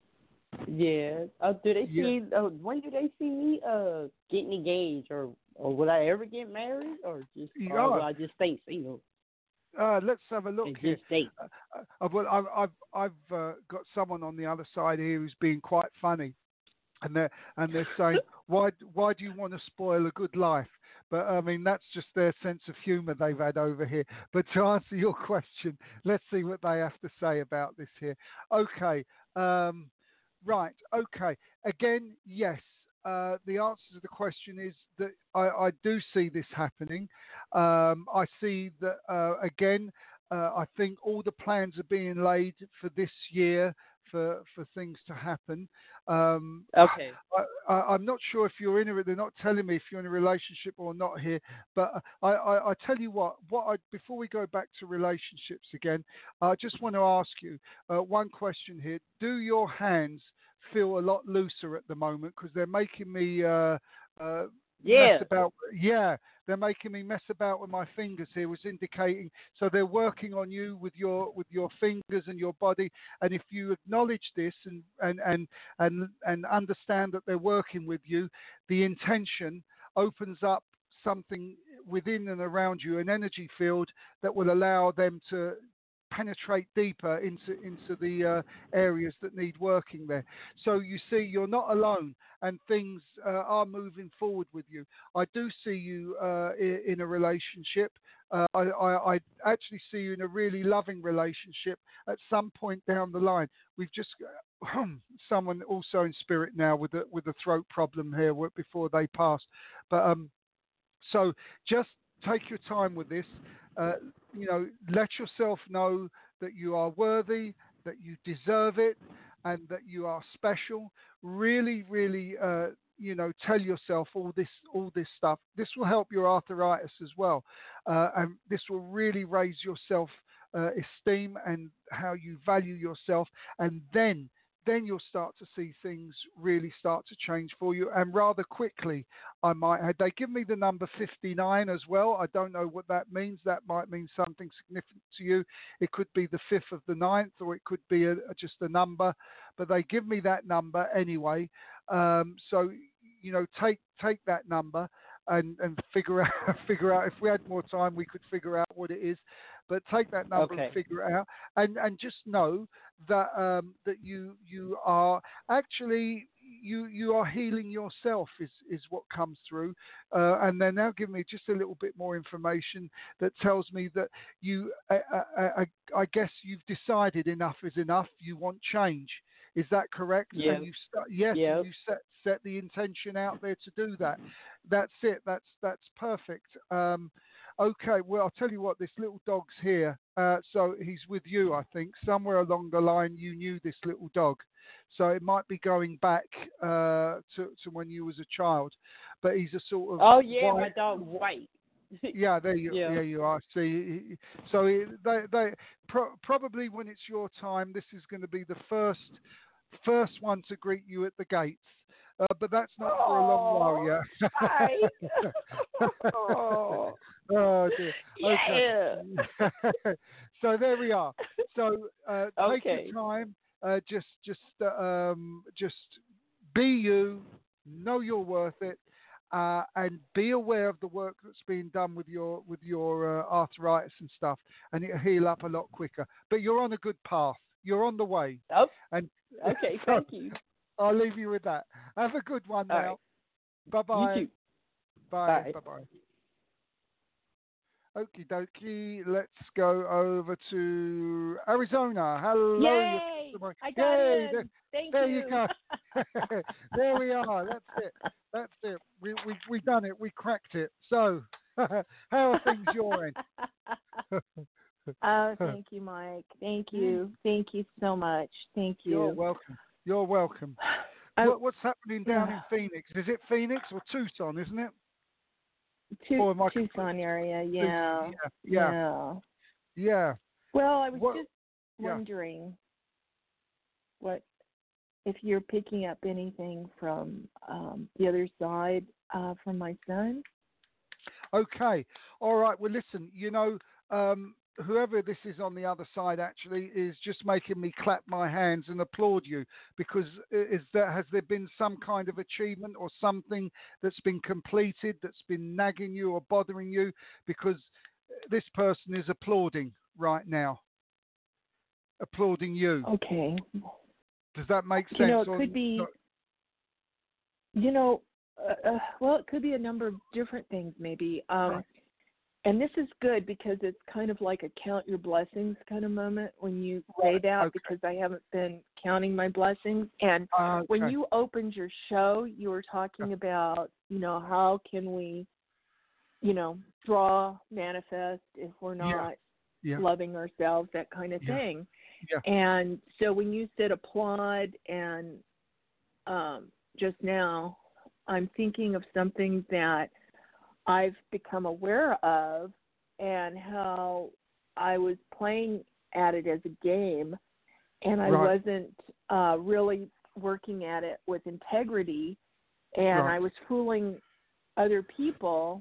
[SPEAKER 4] Yeah. Uh, do they
[SPEAKER 2] Yeah.
[SPEAKER 4] see? Uh, when do they see me uh getting engaged, or or will I ever get married, or just
[SPEAKER 2] Yeah.
[SPEAKER 4] or will I just stay single?
[SPEAKER 2] Uh, let's have a look
[SPEAKER 4] and
[SPEAKER 2] here.
[SPEAKER 4] just date?
[SPEAKER 2] Uh, uh, well, I've I've, I've uh, got someone on the other side here who's being quite funny, and they're and they're saying, why why do you want to spoil a good life? But I mean, that's just their sense of humour they've had over here. But to answer your question, let's see what they have to say about this here. Okay, um, right. Okay, again, yes. Uh, the answer to the question is that I, I do see this happening. Um, I see that, uh, again, uh, I think all the plans are being laid for this year for, for things to happen. Um,
[SPEAKER 4] Okay.
[SPEAKER 2] I, I, I'm not sure if you're in a, they're not telling me if you're in a relationship or not here, but I, I, I tell you what, what I, before we go back to relationships again, I just want to ask you uh, one question here. Do your hands feel a lot looser at the moment, because they're making me uh, uh,
[SPEAKER 4] Yeah.
[SPEAKER 2] mess about? Yeah, they're making me mess about with my fingers here, was indicating. So they're working on you with your with your fingers and your body. And if you acknowledge this and and and and, and understand that they're working with you, the intention opens up something within and around you, an energy field that will allow them to penetrate deeper into into the uh, areas that need working there. So you see, you're not alone, and things uh, are moving forward with you. I do see you uh, in, in a relationship. Uh, I, I, I actually see you in a really loving relationship at some point down the line. We've just uh, someone also in spirit now with a with a throat problem here before they pass. But um, so just take your time with this. Uh, you know, let yourself know that you are worthy, that you deserve it, and that you are special. Really, really, uh, you know, tell yourself all this, all this stuff. This will help your arthritis as well, uh, and this will really raise your self uh, esteem and how you value yourself, and then. Then you'll start to see things really start to change for you, and rather quickly. I might add. They give me the number fifty-nine as well. I don't know what that means. That might mean something significant to you. It could be the fifth of the ninth, or it could be a, just a number. But they give me that number anyway. Um, so you know, take take that number and, and figure out figure out. If we had more time, we could figure out what it is. But take that number
[SPEAKER 4] Okay.
[SPEAKER 2] and figure it out, and and just know that um, that you you are actually you you are healing yourself is is what comes through, uh, and they're now giving me just a little bit more information that tells me that you I, I, I guess you've decided enough is enough. You want change. Is that correct?
[SPEAKER 4] Yeah.
[SPEAKER 2] And you start, yes,
[SPEAKER 4] Yeah.
[SPEAKER 2] and you set set the intention out there to do that. That's it. That's that's perfect. Um, Okay, well, I'll tell you what, this little dog's here. Uh, so he's with you, I think. Somewhere along the line, you knew this little dog. So it might be going back uh, to, to when you was a child. But he's a sort of...
[SPEAKER 4] Oh, yeah,
[SPEAKER 2] white,
[SPEAKER 4] my dog's white.
[SPEAKER 2] yeah, there you,
[SPEAKER 4] Yeah.
[SPEAKER 2] there you are. See, so they, they pro- probably when it's your time, this is going to be the first first one to greet you at the gates. Uh, but that's not
[SPEAKER 4] Oh,
[SPEAKER 2] for a long while yet.
[SPEAKER 4] Hi. oh.
[SPEAKER 2] Oh dear.
[SPEAKER 4] Yeah.
[SPEAKER 2] Okay. So there we are. So uh, take
[SPEAKER 4] Okay.
[SPEAKER 2] your time. Uh, just, just, uh, um, just be you. Know you're worth it, uh, and be aware of the work that's being done with your with your uh, arthritis and stuff, and it'll heal up a lot quicker. But you're on a good path. You're on the way.
[SPEAKER 4] Oh.
[SPEAKER 2] And
[SPEAKER 4] Okay.
[SPEAKER 2] so,
[SPEAKER 4] Thank you.
[SPEAKER 2] I'll leave you with that. Have a good one
[SPEAKER 4] All
[SPEAKER 2] now.
[SPEAKER 4] right.
[SPEAKER 2] Bye-bye.
[SPEAKER 4] You too.
[SPEAKER 2] Bye.
[SPEAKER 4] Bye.
[SPEAKER 2] Bye-bye. Okie dokie. Let's go over to Arizona. Hello.
[SPEAKER 4] Yay!
[SPEAKER 2] You're-
[SPEAKER 4] I got
[SPEAKER 2] Yay!
[SPEAKER 4] in.
[SPEAKER 2] There,
[SPEAKER 4] Thank
[SPEAKER 2] there
[SPEAKER 4] you.
[SPEAKER 2] you go. There we are. That's it. That's it. We we we done it. We cracked it. So, how are things your end?
[SPEAKER 5] Oh, thank you, Mike. Thank you. Thank you so much. Thank you.
[SPEAKER 2] You're welcome. You're welcome.
[SPEAKER 5] I-
[SPEAKER 2] What, what's happening down
[SPEAKER 5] yeah.
[SPEAKER 2] in Phoenix? Is it Phoenix or Tucson, isn't it?
[SPEAKER 5] Tu-
[SPEAKER 2] Or am I
[SPEAKER 5] Tucson
[SPEAKER 2] confused?
[SPEAKER 5] area, yeah.
[SPEAKER 2] Yeah. Yeah.
[SPEAKER 5] Yeah.
[SPEAKER 2] Yeah.
[SPEAKER 5] Well, I was
[SPEAKER 2] What-
[SPEAKER 5] just
[SPEAKER 2] yeah.
[SPEAKER 5] wondering what if you're picking up anything from um, the other side uh, from my son.
[SPEAKER 2] Okay. All right. Well, listen, you know, um, whoever this is on the other side actually is just making me clap my hands and applaud you because is there, has there been some kind of achievement or something that's been completed that's been nagging you or bothering you? Because this person is applauding right now. Applauding you.
[SPEAKER 5] Okay.
[SPEAKER 2] Does that make sense?
[SPEAKER 5] You know, it
[SPEAKER 2] or
[SPEAKER 5] could be,
[SPEAKER 2] not?
[SPEAKER 5] you know, uh, uh, well, it could be a number of different things maybe. Um,
[SPEAKER 2] Right.
[SPEAKER 5] And this is good because it's kind of like a count your blessings kind of moment when you say
[SPEAKER 2] Right,
[SPEAKER 5] that
[SPEAKER 2] okay.
[SPEAKER 5] because I haven't been counting my blessings. And
[SPEAKER 2] Ah,
[SPEAKER 5] when
[SPEAKER 2] okay.
[SPEAKER 5] you opened your show, you were talking about, you know, how can we, you know, draw, manifest if we're
[SPEAKER 2] Yeah.
[SPEAKER 5] not
[SPEAKER 2] Yeah.
[SPEAKER 5] loving ourselves, that kind of
[SPEAKER 2] Yeah.
[SPEAKER 5] thing.
[SPEAKER 2] Yeah.
[SPEAKER 5] And so when you said applaud and um, just now, I'm thinking of something that I've become aware of and how I was playing at it as a game and I
[SPEAKER 2] Right.
[SPEAKER 5] wasn't uh, really working at it with integrity and
[SPEAKER 2] Right.
[SPEAKER 5] I was fooling other people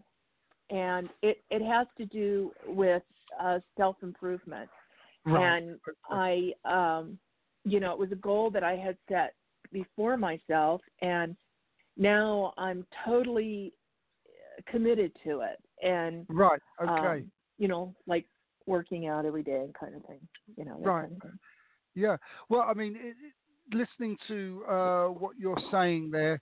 [SPEAKER 5] and it, it has to do with uh, self-improvement.
[SPEAKER 2] Right.
[SPEAKER 5] And I, um, you know, it was a goal that I had set before myself and now I'm totally committed to it and
[SPEAKER 2] Right. Okay.
[SPEAKER 5] um, you know, like working out every day and kind of thing, you know, that
[SPEAKER 2] Right.
[SPEAKER 5] kind of thing.
[SPEAKER 2] Yeah. Well, I mean, it, it- listening to uh, what you're saying there,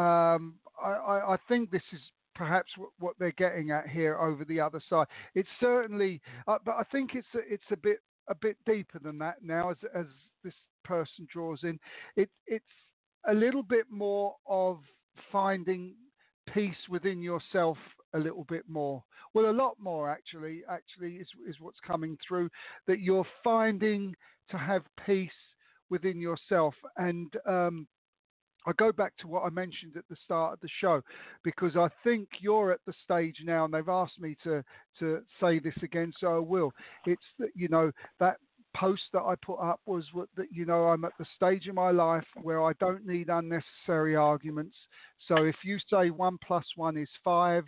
[SPEAKER 2] um, I, I, I think this is perhaps what, what they're getting at here over the other side. It's certainly, uh, but I think it's a, it's a bit a bit deeper than that now. As as this person draws in, it it's a little bit more of finding peace within yourself a little bit more. Well, a lot more actually. Actually, is is what's coming through that you're finding to have peace within yourself. And um, I go back to what I mentioned at the start of the show because I think you're at the stage now, and they've asked me to to say this again, so I will. It's that you know that post that I put up was what, that you know I'm at the stage in my life where I don't need unnecessary arguments. So if you say one plus one is five,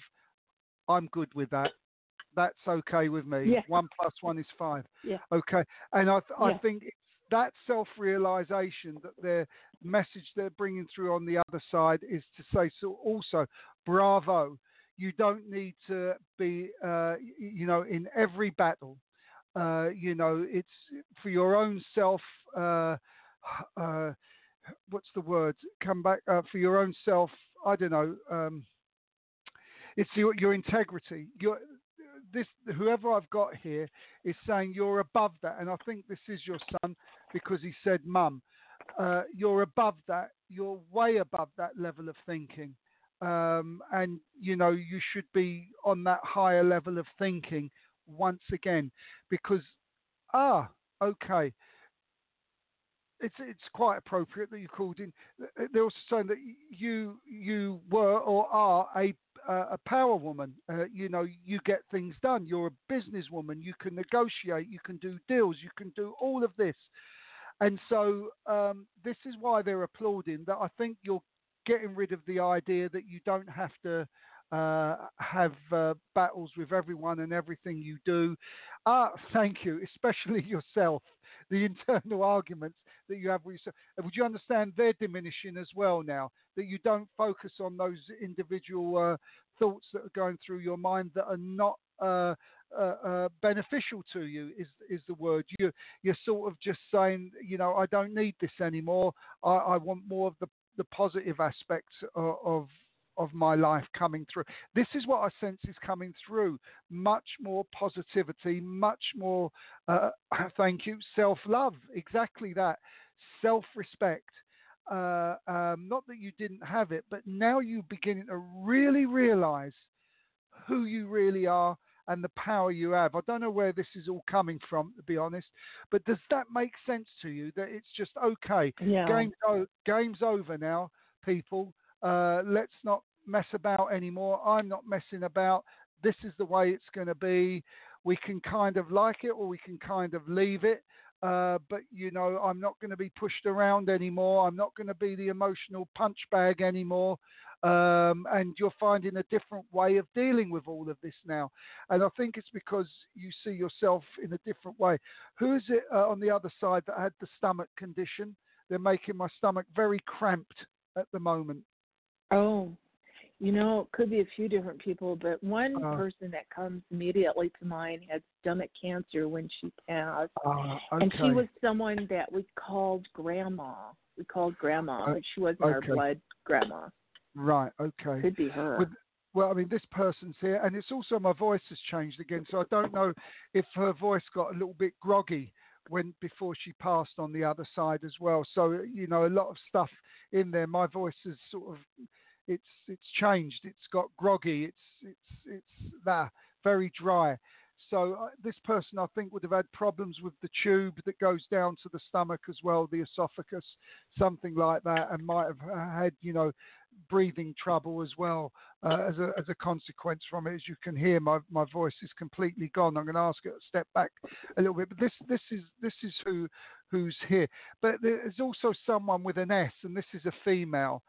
[SPEAKER 2] I'm good with that. That's okay with me.
[SPEAKER 5] Yeah.
[SPEAKER 2] One plus one is five.
[SPEAKER 5] Yeah.
[SPEAKER 2] Okay. And I, th- I
[SPEAKER 5] Yeah.
[SPEAKER 2] think it's that self-realization that the message they're bringing through on the other side is to say, so also, bravo. You don't need to be, uh, y- you know, in every battle. Uh, you know, it's for your own self. Uh, uh, what's the word? Come back uh, for your own self. I don't know. Um, it's your, your integrity. Your this whoever I've got here is saying you're above that, and I think this is your son because he said, "Mum, uh, you're above that. You're way above that level of thinking, um, and you know you should be on that higher level of thinking once again because ah, okay." It's it's quite appropriate that you called in. They're also saying that you you were or are a a power woman. Uh, you know, you get things done. You're a businesswoman. You can negotiate. You can do deals. You can do all of this. And so um, this is why they're applauding. That I think you're getting rid of the idea that you don't have to uh, have uh, battles with everyone and everything you do. Ah, thank you, especially yourself. The internal arguments that you have with yourself. Would you understand they're diminishing as well now? That you don't focus on those individual uh, thoughts that are going through your mind that are not uh, uh, uh, beneficial to you. Is is the word you you're sort of just saying, you know, I don't need this anymore. I, I want more of the the positive aspects of, of of my life coming through. This is what I sense is coming through. Much more positivity, much more, uh, thank you, self-love. Exactly that. Self-respect. Uh, um, not that you didn't have it, but now you're beginning to really realize who you really are and the power you have. I don't know where this is all coming from, to be honest, but does that make sense to you, that it's just okay?
[SPEAKER 5] Yeah.
[SPEAKER 2] Game's, o- game's over now, people. Uh, let's not mess about anymore. I'm not messing about. This is the way it's going to be. We can kind of like it or we can kind of leave it. Uh, but, you know, I'm not going to be pushed around anymore. I'm not going to be the emotional punch bag anymore. Um, and you're finding a different way of dealing with all of this now. And I think it's because you see yourself in a different way. Who is it uh, on the other side that had the stomach condition? They're making my stomach very cramped at the moment.
[SPEAKER 5] Oh, you know, it could be a few different people, but one
[SPEAKER 2] Uh,
[SPEAKER 5] person that comes immediately to mind had stomach cancer when she passed.
[SPEAKER 2] uh, okay.
[SPEAKER 5] And she was someone that we called grandma. We called grandma,
[SPEAKER 2] Uh,
[SPEAKER 5] but she wasn't
[SPEAKER 2] okay.
[SPEAKER 5] our blood grandma.
[SPEAKER 2] Right, okay.
[SPEAKER 5] Could be her.
[SPEAKER 2] With, well, I mean, this person's here, and it's also my voice has changed again, so I don't know if her voice got a little bit groggy when before she passed on the other side as well. So, you know, a lot of stuff in there. My voice is sort of, it's it's changed. It's got groggy. It's it's it's that very dry. So uh, this person, I think, would have had problems with the tube that goes down to the stomach as well, the esophagus, something like that, and might have had, you know, breathing trouble as well uh, as a as a consequence from it. As you can hear, my, my voice is completely gone. I'm going to ask her to step back a little bit. But this this is this is who who's here. But there's also someone with an S, and this is a female.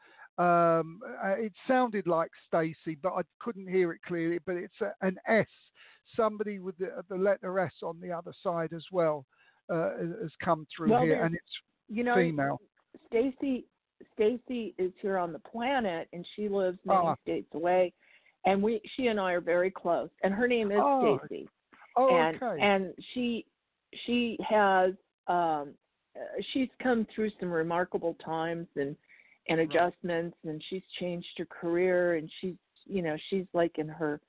[SPEAKER 2] Um, uh, it sounded like Stacy, but I couldn't hear it clearly. But it's a, an S. Somebody with the, the letter S on the other side as well uh, has come through
[SPEAKER 5] well,
[SPEAKER 2] here, and it's
[SPEAKER 5] you know,
[SPEAKER 2] female.
[SPEAKER 5] Stacy Stacy is here on the planet, and she lives many
[SPEAKER 2] Ah.
[SPEAKER 5] states away, and we she and I are very close. And her name is
[SPEAKER 2] Oh.
[SPEAKER 5] Stacy.
[SPEAKER 2] Oh,
[SPEAKER 5] and
[SPEAKER 2] okay.
[SPEAKER 5] and she she has um, uh, she's come through some remarkable times and and adjustments, and she's changed her career, and she's you know she's like in her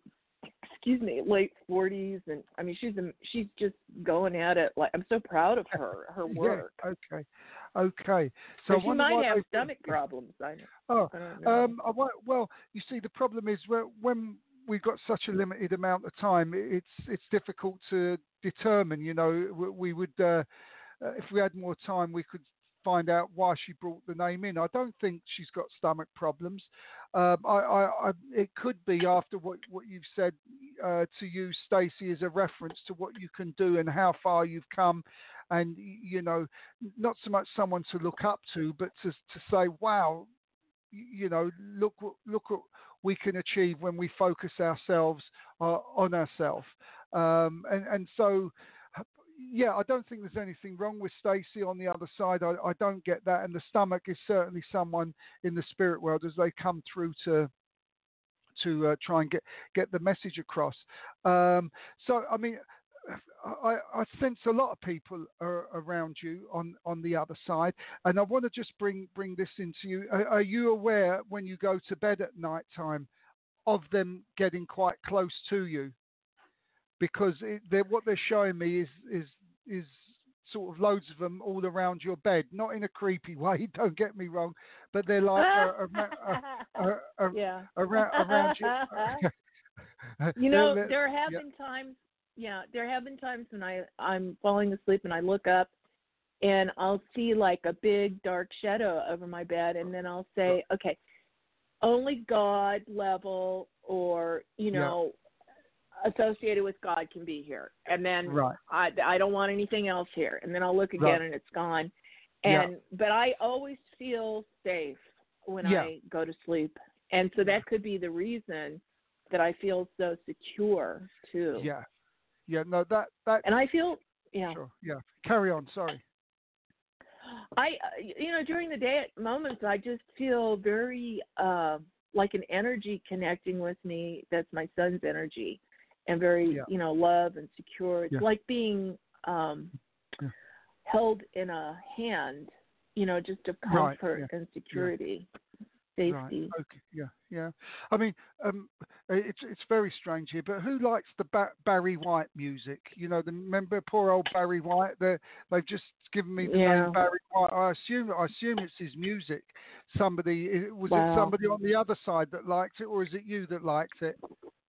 [SPEAKER 5] excuse me late forties, and I mean she's a, she's just going at it. Like, I'm so proud of her her work.
[SPEAKER 2] Yeah, okay, okay. So
[SPEAKER 5] But
[SPEAKER 2] I
[SPEAKER 5] she
[SPEAKER 2] wonder
[SPEAKER 5] might
[SPEAKER 2] why
[SPEAKER 5] have
[SPEAKER 2] they-
[SPEAKER 5] stomach problems. I know.
[SPEAKER 2] Oh,
[SPEAKER 5] I don't know.
[SPEAKER 2] um, I, wa- well, you see, the problem is whe- when we've got such a limited amount of time, it's it's difficult to determine. You know, we, we would, uh, uh, if we had more time, we could find out why she brought the name in. I don't think she's got stomach problems. Um, I, I, I, it could be after what, what you've said uh, to you, Stacey, as a reference to what you can do and how far you've come. And, you know, not so much someone to look up to, but to, to say, wow, you know, look, what- look what we can achieve when we focus ourselves uh, on ourselves. Um, and, and so, yeah, I don't think there's anything wrong with Stacey on the other side. I, I don't get that. And the stomach is certainly someone in the spirit world as they come through to to uh, try and get, get the message across. Um, so, I mean, I, I sense a lot of people are around you on, on the other side. And I want to just bring, bring this into you. Are, are you aware when you go to bed at night time of them getting quite close to you? Because it, they're, what they're showing me is is is sort of loads of them all around your bed, not in a creepy way. Don't get me wrong, but they're like uh, around, uh, uh,
[SPEAKER 5] yeah.
[SPEAKER 2] around, around you.
[SPEAKER 5] You know,
[SPEAKER 2] They're-
[SPEAKER 5] there have
[SPEAKER 2] yeah.
[SPEAKER 5] been times. Yeah, there have been times when I I'm falling asleep and I look up, and I'll see like a big dark shadow over my bed, and then I'll say, okay, only God level, or you
[SPEAKER 2] Yeah.
[SPEAKER 5] know. associated with God can be here, and then
[SPEAKER 2] Right.
[SPEAKER 5] I, I don't want anything else here, and then I'll look again
[SPEAKER 2] Right.
[SPEAKER 5] and it's gone.
[SPEAKER 2] Yeah.
[SPEAKER 5] And but I always feel safe when
[SPEAKER 2] Yeah.
[SPEAKER 5] I go to sleep, and so that could be the reason that I feel so secure too.
[SPEAKER 2] Yeah, yeah. No, that that.
[SPEAKER 5] And I feel yeah.
[SPEAKER 2] Sure. Yeah. Carry on. Sorry.
[SPEAKER 5] I uh, you know during the day at moments I just feel very uh, like an energy connecting with me. That's my son's energy. and very,
[SPEAKER 2] yeah.
[SPEAKER 5] you know, love and secure. It's
[SPEAKER 2] Yeah.
[SPEAKER 5] like being um,
[SPEAKER 2] Yeah.
[SPEAKER 5] held in a hand, you know, just of
[SPEAKER 2] Right,
[SPEAKER 5] comfort
[SPEAKER 2] yeah,
[SPEAKER 5] and
[SPEAKER 2] yeah.
[SPEAKER 5] security,
[SPEAKER 2] Right.
[SPEAKER 5] safety.
[SPEAKER 2] Okay. Yeah. Yeah. I mean, um, it's it's very strange here, but who likes the ba- Barry White music? You know, the remember poor old Barry White. They they've just given me the
[SPEAKER 5] Yeah.
[SPEAKER 2] name Barry White. I assume I assume it's his music. Somebody it- was it
[SPEAKER 5] Wow.
[SPEAKER 2] somebody on the other side that liked it, or is it you that likes it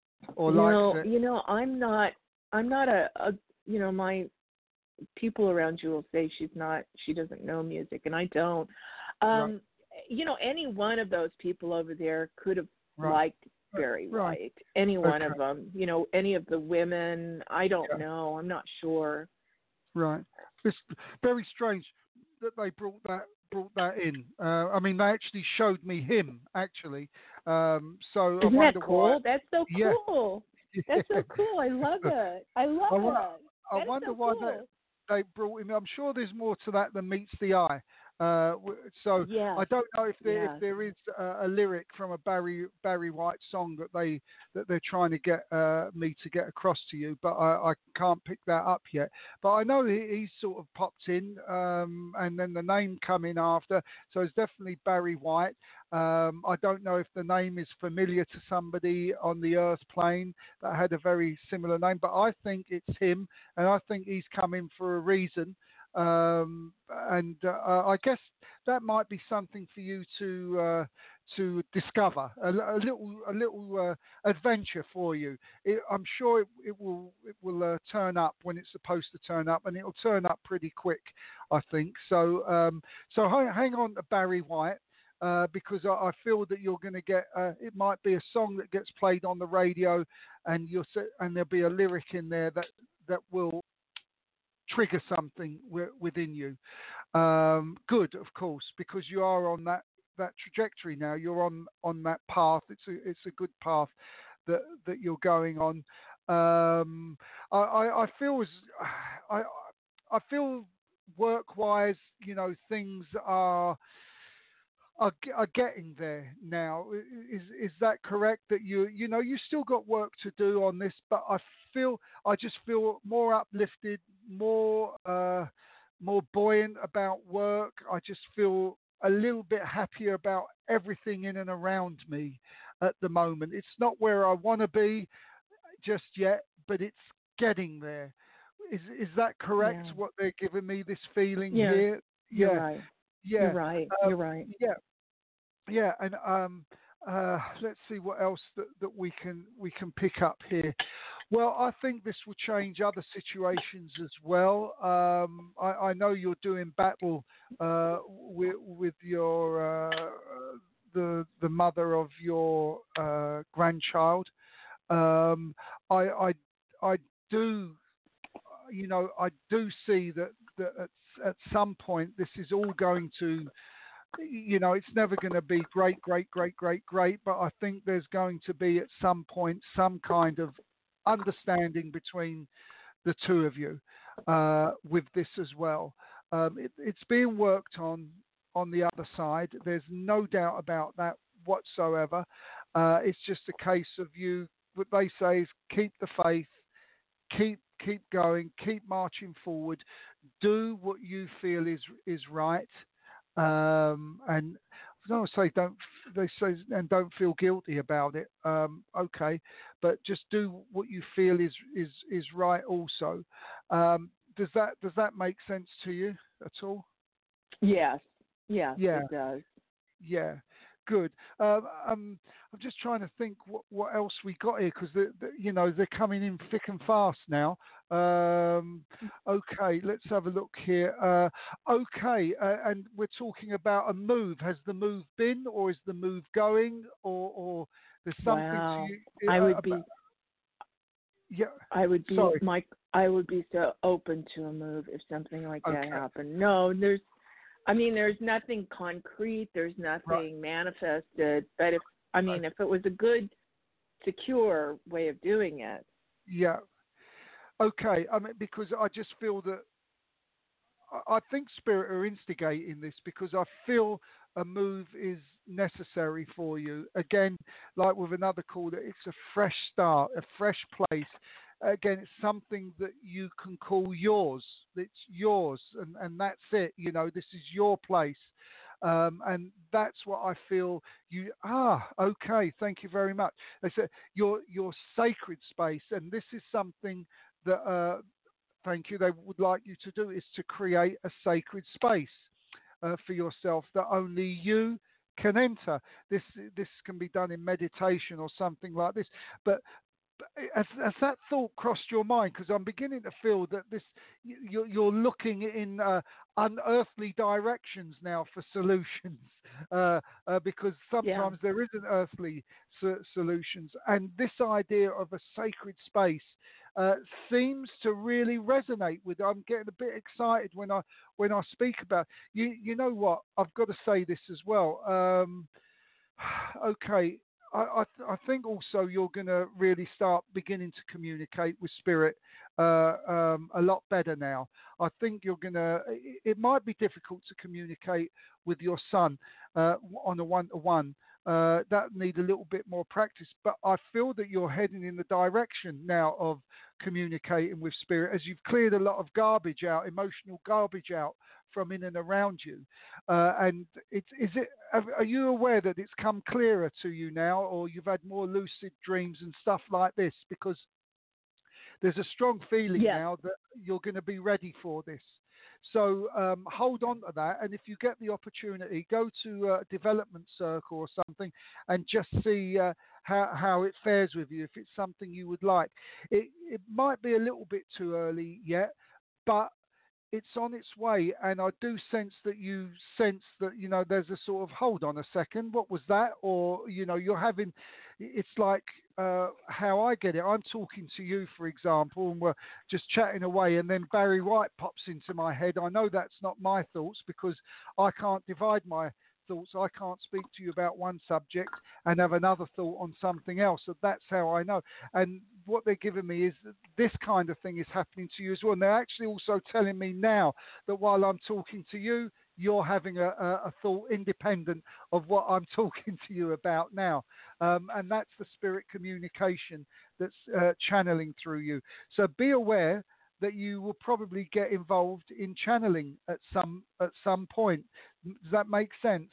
[SPEAKER 2] or
[SPEAKER 5] You
[SPEAKER 2] likes
[SPEAKER 5] know,
[SPEAKER 2] it?
[SPEAKER 5] you know, I'm not, I'm not a, a, you know, my people around you will say she's not, she doesn't know music, and I don't. Um,
[SPEAKER 2] Right.
[SPEAKER 5] You know, any one of those people over there could have
[SPEAKER 2] Right.
[SPEAKER 5] liked Barry
[SPEAKER 2] Right.
[SPEAKER 5] White. Any one
[SPEAKER 2] Okay.
[SPEAKER 5] of them. You know, any of the women. I don't
[SPEAKER 2] Yeah.
[SPEAKER 5] know. I'm not sure.
[SPEAKER 2] Right. It's very strange that they brought that brought that in. Uh, I mean, they actually showed me him actually. Um, so I
[SPEAKER 5] Isn't that
[SPEAKER 2] wonder
[SPEAKER 5] cool?
[SPEAKER 2] why.
[SPEAKER 5] That's so
[SPEAKER 2] Yeah.
[SPEAKER 5] cool. That's so cool. I love it. I love
[SPEAKER 2] I, wa-
[SPEAKER 5] it.
[SPEAKER 2] I
[SPEAKER 5] That is
[SPEAKER 2] wonder
[SPEAKER 5] so
[SPEAKER 2] why
[SPEAKER 5] cool.
[SPEAKER 2] they, they brought him. I'm sure there's more to that than meets the eye. Uh, w- so
[SPEAKER 5] Yes.
[SPEAKER 2] I don't know if there
[SPEAKER 5] Yes.
[SPEAKER 2] if there is a, a lyric from a Barry Barry White song that they that they're trying to get uh, me to get across to you, but I, I can't pick that up yet. But I know he, he's sort of popped in, um, and then the name come in after. So it's definitely Barry White. Um, I don't know if the name is familiar to somebody on the Earth plane that had a very similar name, but I think it's him, and I think he's come in for a reason. Um, and uh, I guess that might be something for you to uh, to discover a, a little a little uh, adventure for you. It, I'm sure it, it will it will uh, turn up when it's supposed to turn up, and it'll turn up pretty quick, I think. So um, so hang, hang on to Barry White. Uh, because I, I feel that you're going to get, uh, it might be a song that gets played on the radio, and you'll say, and there'll be a lyric in there that that will trigger something w- within you. Um, good, of course, because you are on that, that trajectory now. You're on, on that path. It's a it's a good path that that you're going on. Um, I, I, I feel as I I feel work wise, you know, things are. Are, are getting there now. Is is that correct? That you you know you still got work to do on this, but I feel I just feel more uplifted, more uh, more buoyant about work. I just feel a little bit happier about everything in and around me at the moment. It's not where I want to be just yet, but it's getting there. Is is that correct?
[SPEAKER 5] Yeah.
[SPEAKER 2] What they're giving me this feeling
[SPEAKER 5] Yeah.
[SPEAKER 2] here?
[SPEAKER 5] You're
[SPEAKER 2] Yeah,
[SPEAKER 5] right.
[SPEAKER 2] yeah.
[SPEAKER 5] You're right.
[SPEAKER 2] Um,
[SPEAKER 5] You're right.
[SPEAKER 2] yeah, yeah, and um, uh, let's see what else that, that we can we can pick up here. Well, I think this will change other situations as well. Um, I, I know you're doing battle uh, with, with your uh, the the mother of your uh, grandchild. Um, I, I I do you know I do see that, that at, at some point this is all going to you know, it's never going to be great, great, great, great, great, but I think there's going to be at some point some kind of understanding between the two of you uh, with this as well. Um, it, it's being worked on on the other side. There's no doubt about that whatsoever. Uh, it's just a case of you, what they say is keep the faith, keep keep going, keep marching forward, do what you feel is is right. Um, and I don't say don't they say and don't feel guilty about it. Um, okay, but just do what you feel is is is right. Also, um, does that does that make sense to you at all?
[SPEAKER 5] Yes. Yes,
[SPEAKER 2] Yeah,
[SPEAKER 5] it does.
[SPEAKER 2] yeah, good. Um, um, I'm just trying to think what, what else we got here because the, the, you know they're coming in thick and fast now. Um, okay, let's have a look here. Uh, okay, uh, and we're talking about a move. Has the move been, or is the move going, or, or there's something
[SPEAKER 5] Wow.
[SPEAKER 2] to you?
[SPEAKER 5] I
[SPEAKER 2] Uh,
[SPEAKER 5] would
[SPEAKER 2] about,
[SPEAKER 5] be
[SPEAKER 2] yeah.
[SPEAKER 5] I would be
[SPEAKER 2] Sorry.
[SPEAKER 5] Mike I would be so open to a move if something like that
[SPEAKER 2] Okay.
[SPEAKER 5] happened. No, there's I mean there's nothing concrete, there's nothing
[SPEAKER 2] Right.
[SPEAKER 5] manifested, but if I mean if it was a good secure way of doing it.
[SPEAKER 2] Yeah. Okay. I mean, because I just feel that I I think Spirit are instigating this because I feel a move is necessary for you. Again, like with another caller, it's a fresh start, a fresh place. Again, it's something that you can call yours. It's yours, and, and that's it. You know, this is your place. Um, and that's what I feel you ah okay. Thank you very much. They said your your sacred space, and this is something that uh, thank you, they would like you to do is to create a sacred space uh, for yourself that only you can enter. This this can be done in meditation or something like this. But has, has that thought crossed your mind? Because I'm beginning to feel that this you're, you're looking in uh, unearthly directions now for solutions, uh, uh, because
[SPEAKER 5] Yeah.
[SPEAKER 2] sometimes there isn't earthly so- solutions, and this idea of a sacred space uh, seems to really resonate with. I'm getting a bit excited when I when I speak about you. You know what? I've got to say this as well. Um, okay. I, I, I think also you're going to really start beginning to communicate with spirit uh, um, a lot better now. I think you're going to, it, it might be difficult to communicate with your son uh, on a one-to-one. Uh, that need a little bit more practice, but I feel that you're heading in the direction now of communicating with spirit as you've cleared a lot of garbage out, emotional garbage out from in and around you. Uh, and it's, is it, are you aware that it's come clearer to you now, or you've had more lucid dreams and stuff like this? Because there's a strong feeling
[SPEAKER 5] Yes.
[SPEAKER 2] now that you're going to be ready for this. So um, hold on to that, and if you get the opportunity, go to a development circle or something and just see uh, how, how it fares with you, if it's something you would like. It, it might be a little bit too early yet, but it's on its way, and I do sense that you sense that, you know, there's a sort of, hold on a second, what was that? Or, you know, you're having, it's like uh, how I get it. I'm talking to you, for example, and we're just chatting away, and then Barry White pops into my head. I know that's not my thoughts because I can't divide my thoughts. I can't speak to you about one subject and have another thought on something else. So that's how I know. And what they're giving me is that this kind of thing is happening to you as well. And they're actually also telling me now that while I'm talking to you, you're having a, a, a thought independent of what I'm talking to you about now. Um, and that's the spirit communication that's uh, channeling through you. So be aware that you will probably get involved in channeling at some at some point. Does that make sense?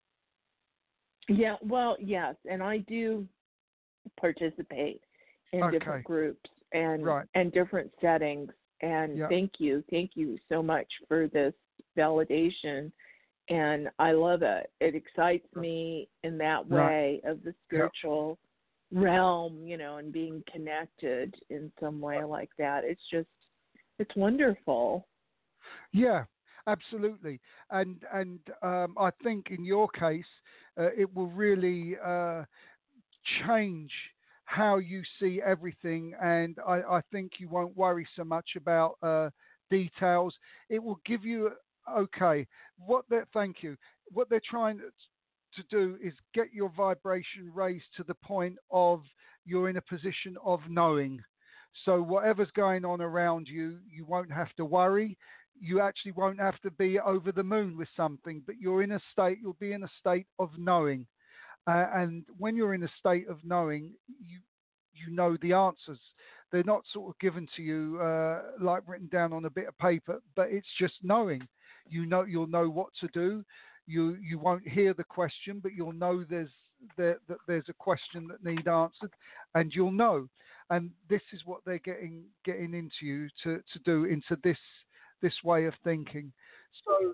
[SPEAKER 5] Yeah, well, yes, and I do participate in
[SPEAKER 2] Okay.
[SPEAKER 5] different groups and
[SPEAKER 2] Right.
[SPEAKER 5] and different settings. And
[SPEAKER 2] Yeah.
[SPEAKER 5] thank you, thank you so much for this validation. And I love it. It excites me in that way of the spiritual realm, you know, and being connected in some way like that. It's just, it's wonderful.
[SPEAKER 2] Yeah, absolutely. And and um, I think in your case, uh, it will really uh, change how you see everything. And I, I think you won't worry so much about uh, details. It will give you, okay, what they're, thank you. What they're trying to do is get your vibration raised to the point of you're in a position of knowing. So whatever's going on around you, you won't have to worry. You actually won't have to be over the moon with something, but you're in a state, you'll be in a state of knowing. Uh, and when you're in a state of knowing, you you know the answers. They're not sort of given to you uh, like written down on a bit of paper, but it's just knowing. You know, you'll know what to do. You you won't hear the question, but you'll know there's there, that there's a question that need answered, and you'll know. And this is what they're getting getting into you to, to do, into this this way of thinking. So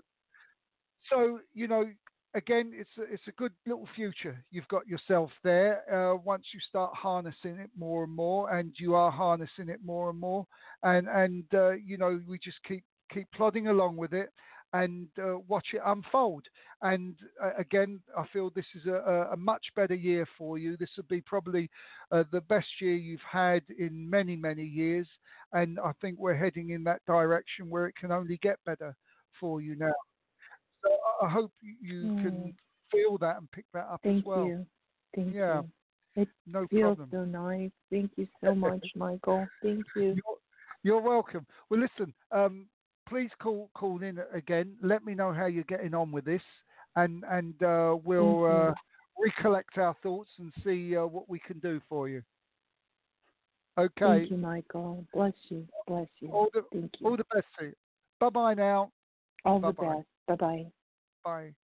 [SPEAKER 2] so you know, again, it's a, it's a good little future you've got yourself there. Uh, once you start harnessing it more and more, and you are harnessing it more and more, and and uh, you know, we just keep keep plodding along with it and uh, watch it unfold. And uh, again, I feel this is a, a much better year for you. This will be probably uh, the best year you've had in many, many years. And I think we're heading in that direction where it can only get better for you now. So I I hope you
[SPEAKER 5] Mm.
[SPEAKER 2] can feel that and pick that up
[SPEAKER 5] Thank
[SPEAKER 2] as well.
[SPEAKER 5] you. Thank
[SPEAKER 2] Yeah,
[SPEAKER 5] you. It
[SPEAKER 2] no
[SPEAKER 5] feels
[SPEAKER 2] problem.
[SPEAKER 5] so nice. Thank you so much, Michael. Thank you.
[SPEAKER 2] You're, you're welcome. Well, listen, um, please call call in again. Let me know how you're getting on with this, and and uh, we'll uh, recollect our thoughts and see uh, what we can do for you. Okay.
[SPEAKER 5] Thank you, Michael. Bless you. Bless you.
[SPEAKER 2] All the,
[SPEAKER 5] Thank you.
[SPEAKER 2] all the best to you. Bye bye now.
[SPEAKER 5] All
[SPEAKER 2] Bye-bye.
[SPEAKER 5] the best. Bye bye.
[SPEAKER 2] Bye.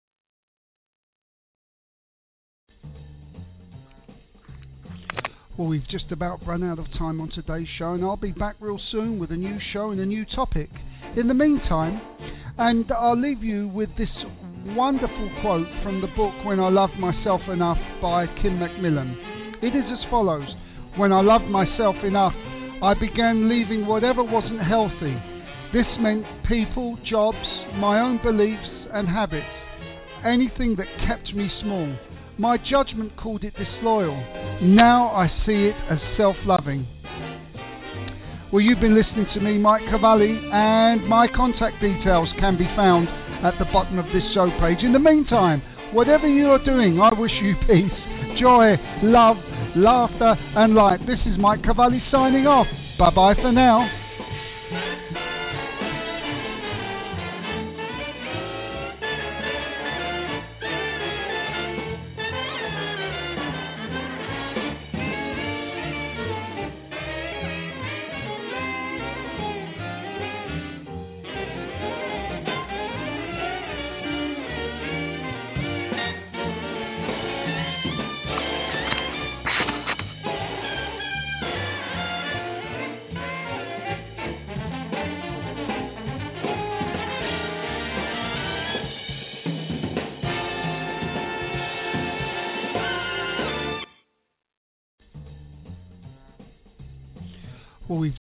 [SPEAKER 2] Well, we've just about run out of time on today's show, and I'll be back real soon with a new show and a new topic. In the meantime, and I'll leave you with this wonderful quote from the book When I Loved Myself Enough by Kim Macmillan. It is as follows: when I loved myself enough, I began leaving whatever wasn't healthy. This meant people, jobs, my own beliefs and habits, anything that kept me small. My judgment called it disloyal. Now I see it as self-loving. Well, you've been listening to me, Mike Cavalli, and my contact details can be found at the bottom of this show page. In the meantime, whatever you're doing, I wish you peace, joy, love, laughter and light. This is Mike Cavalli signing off. Bye-bye for now. Well, we've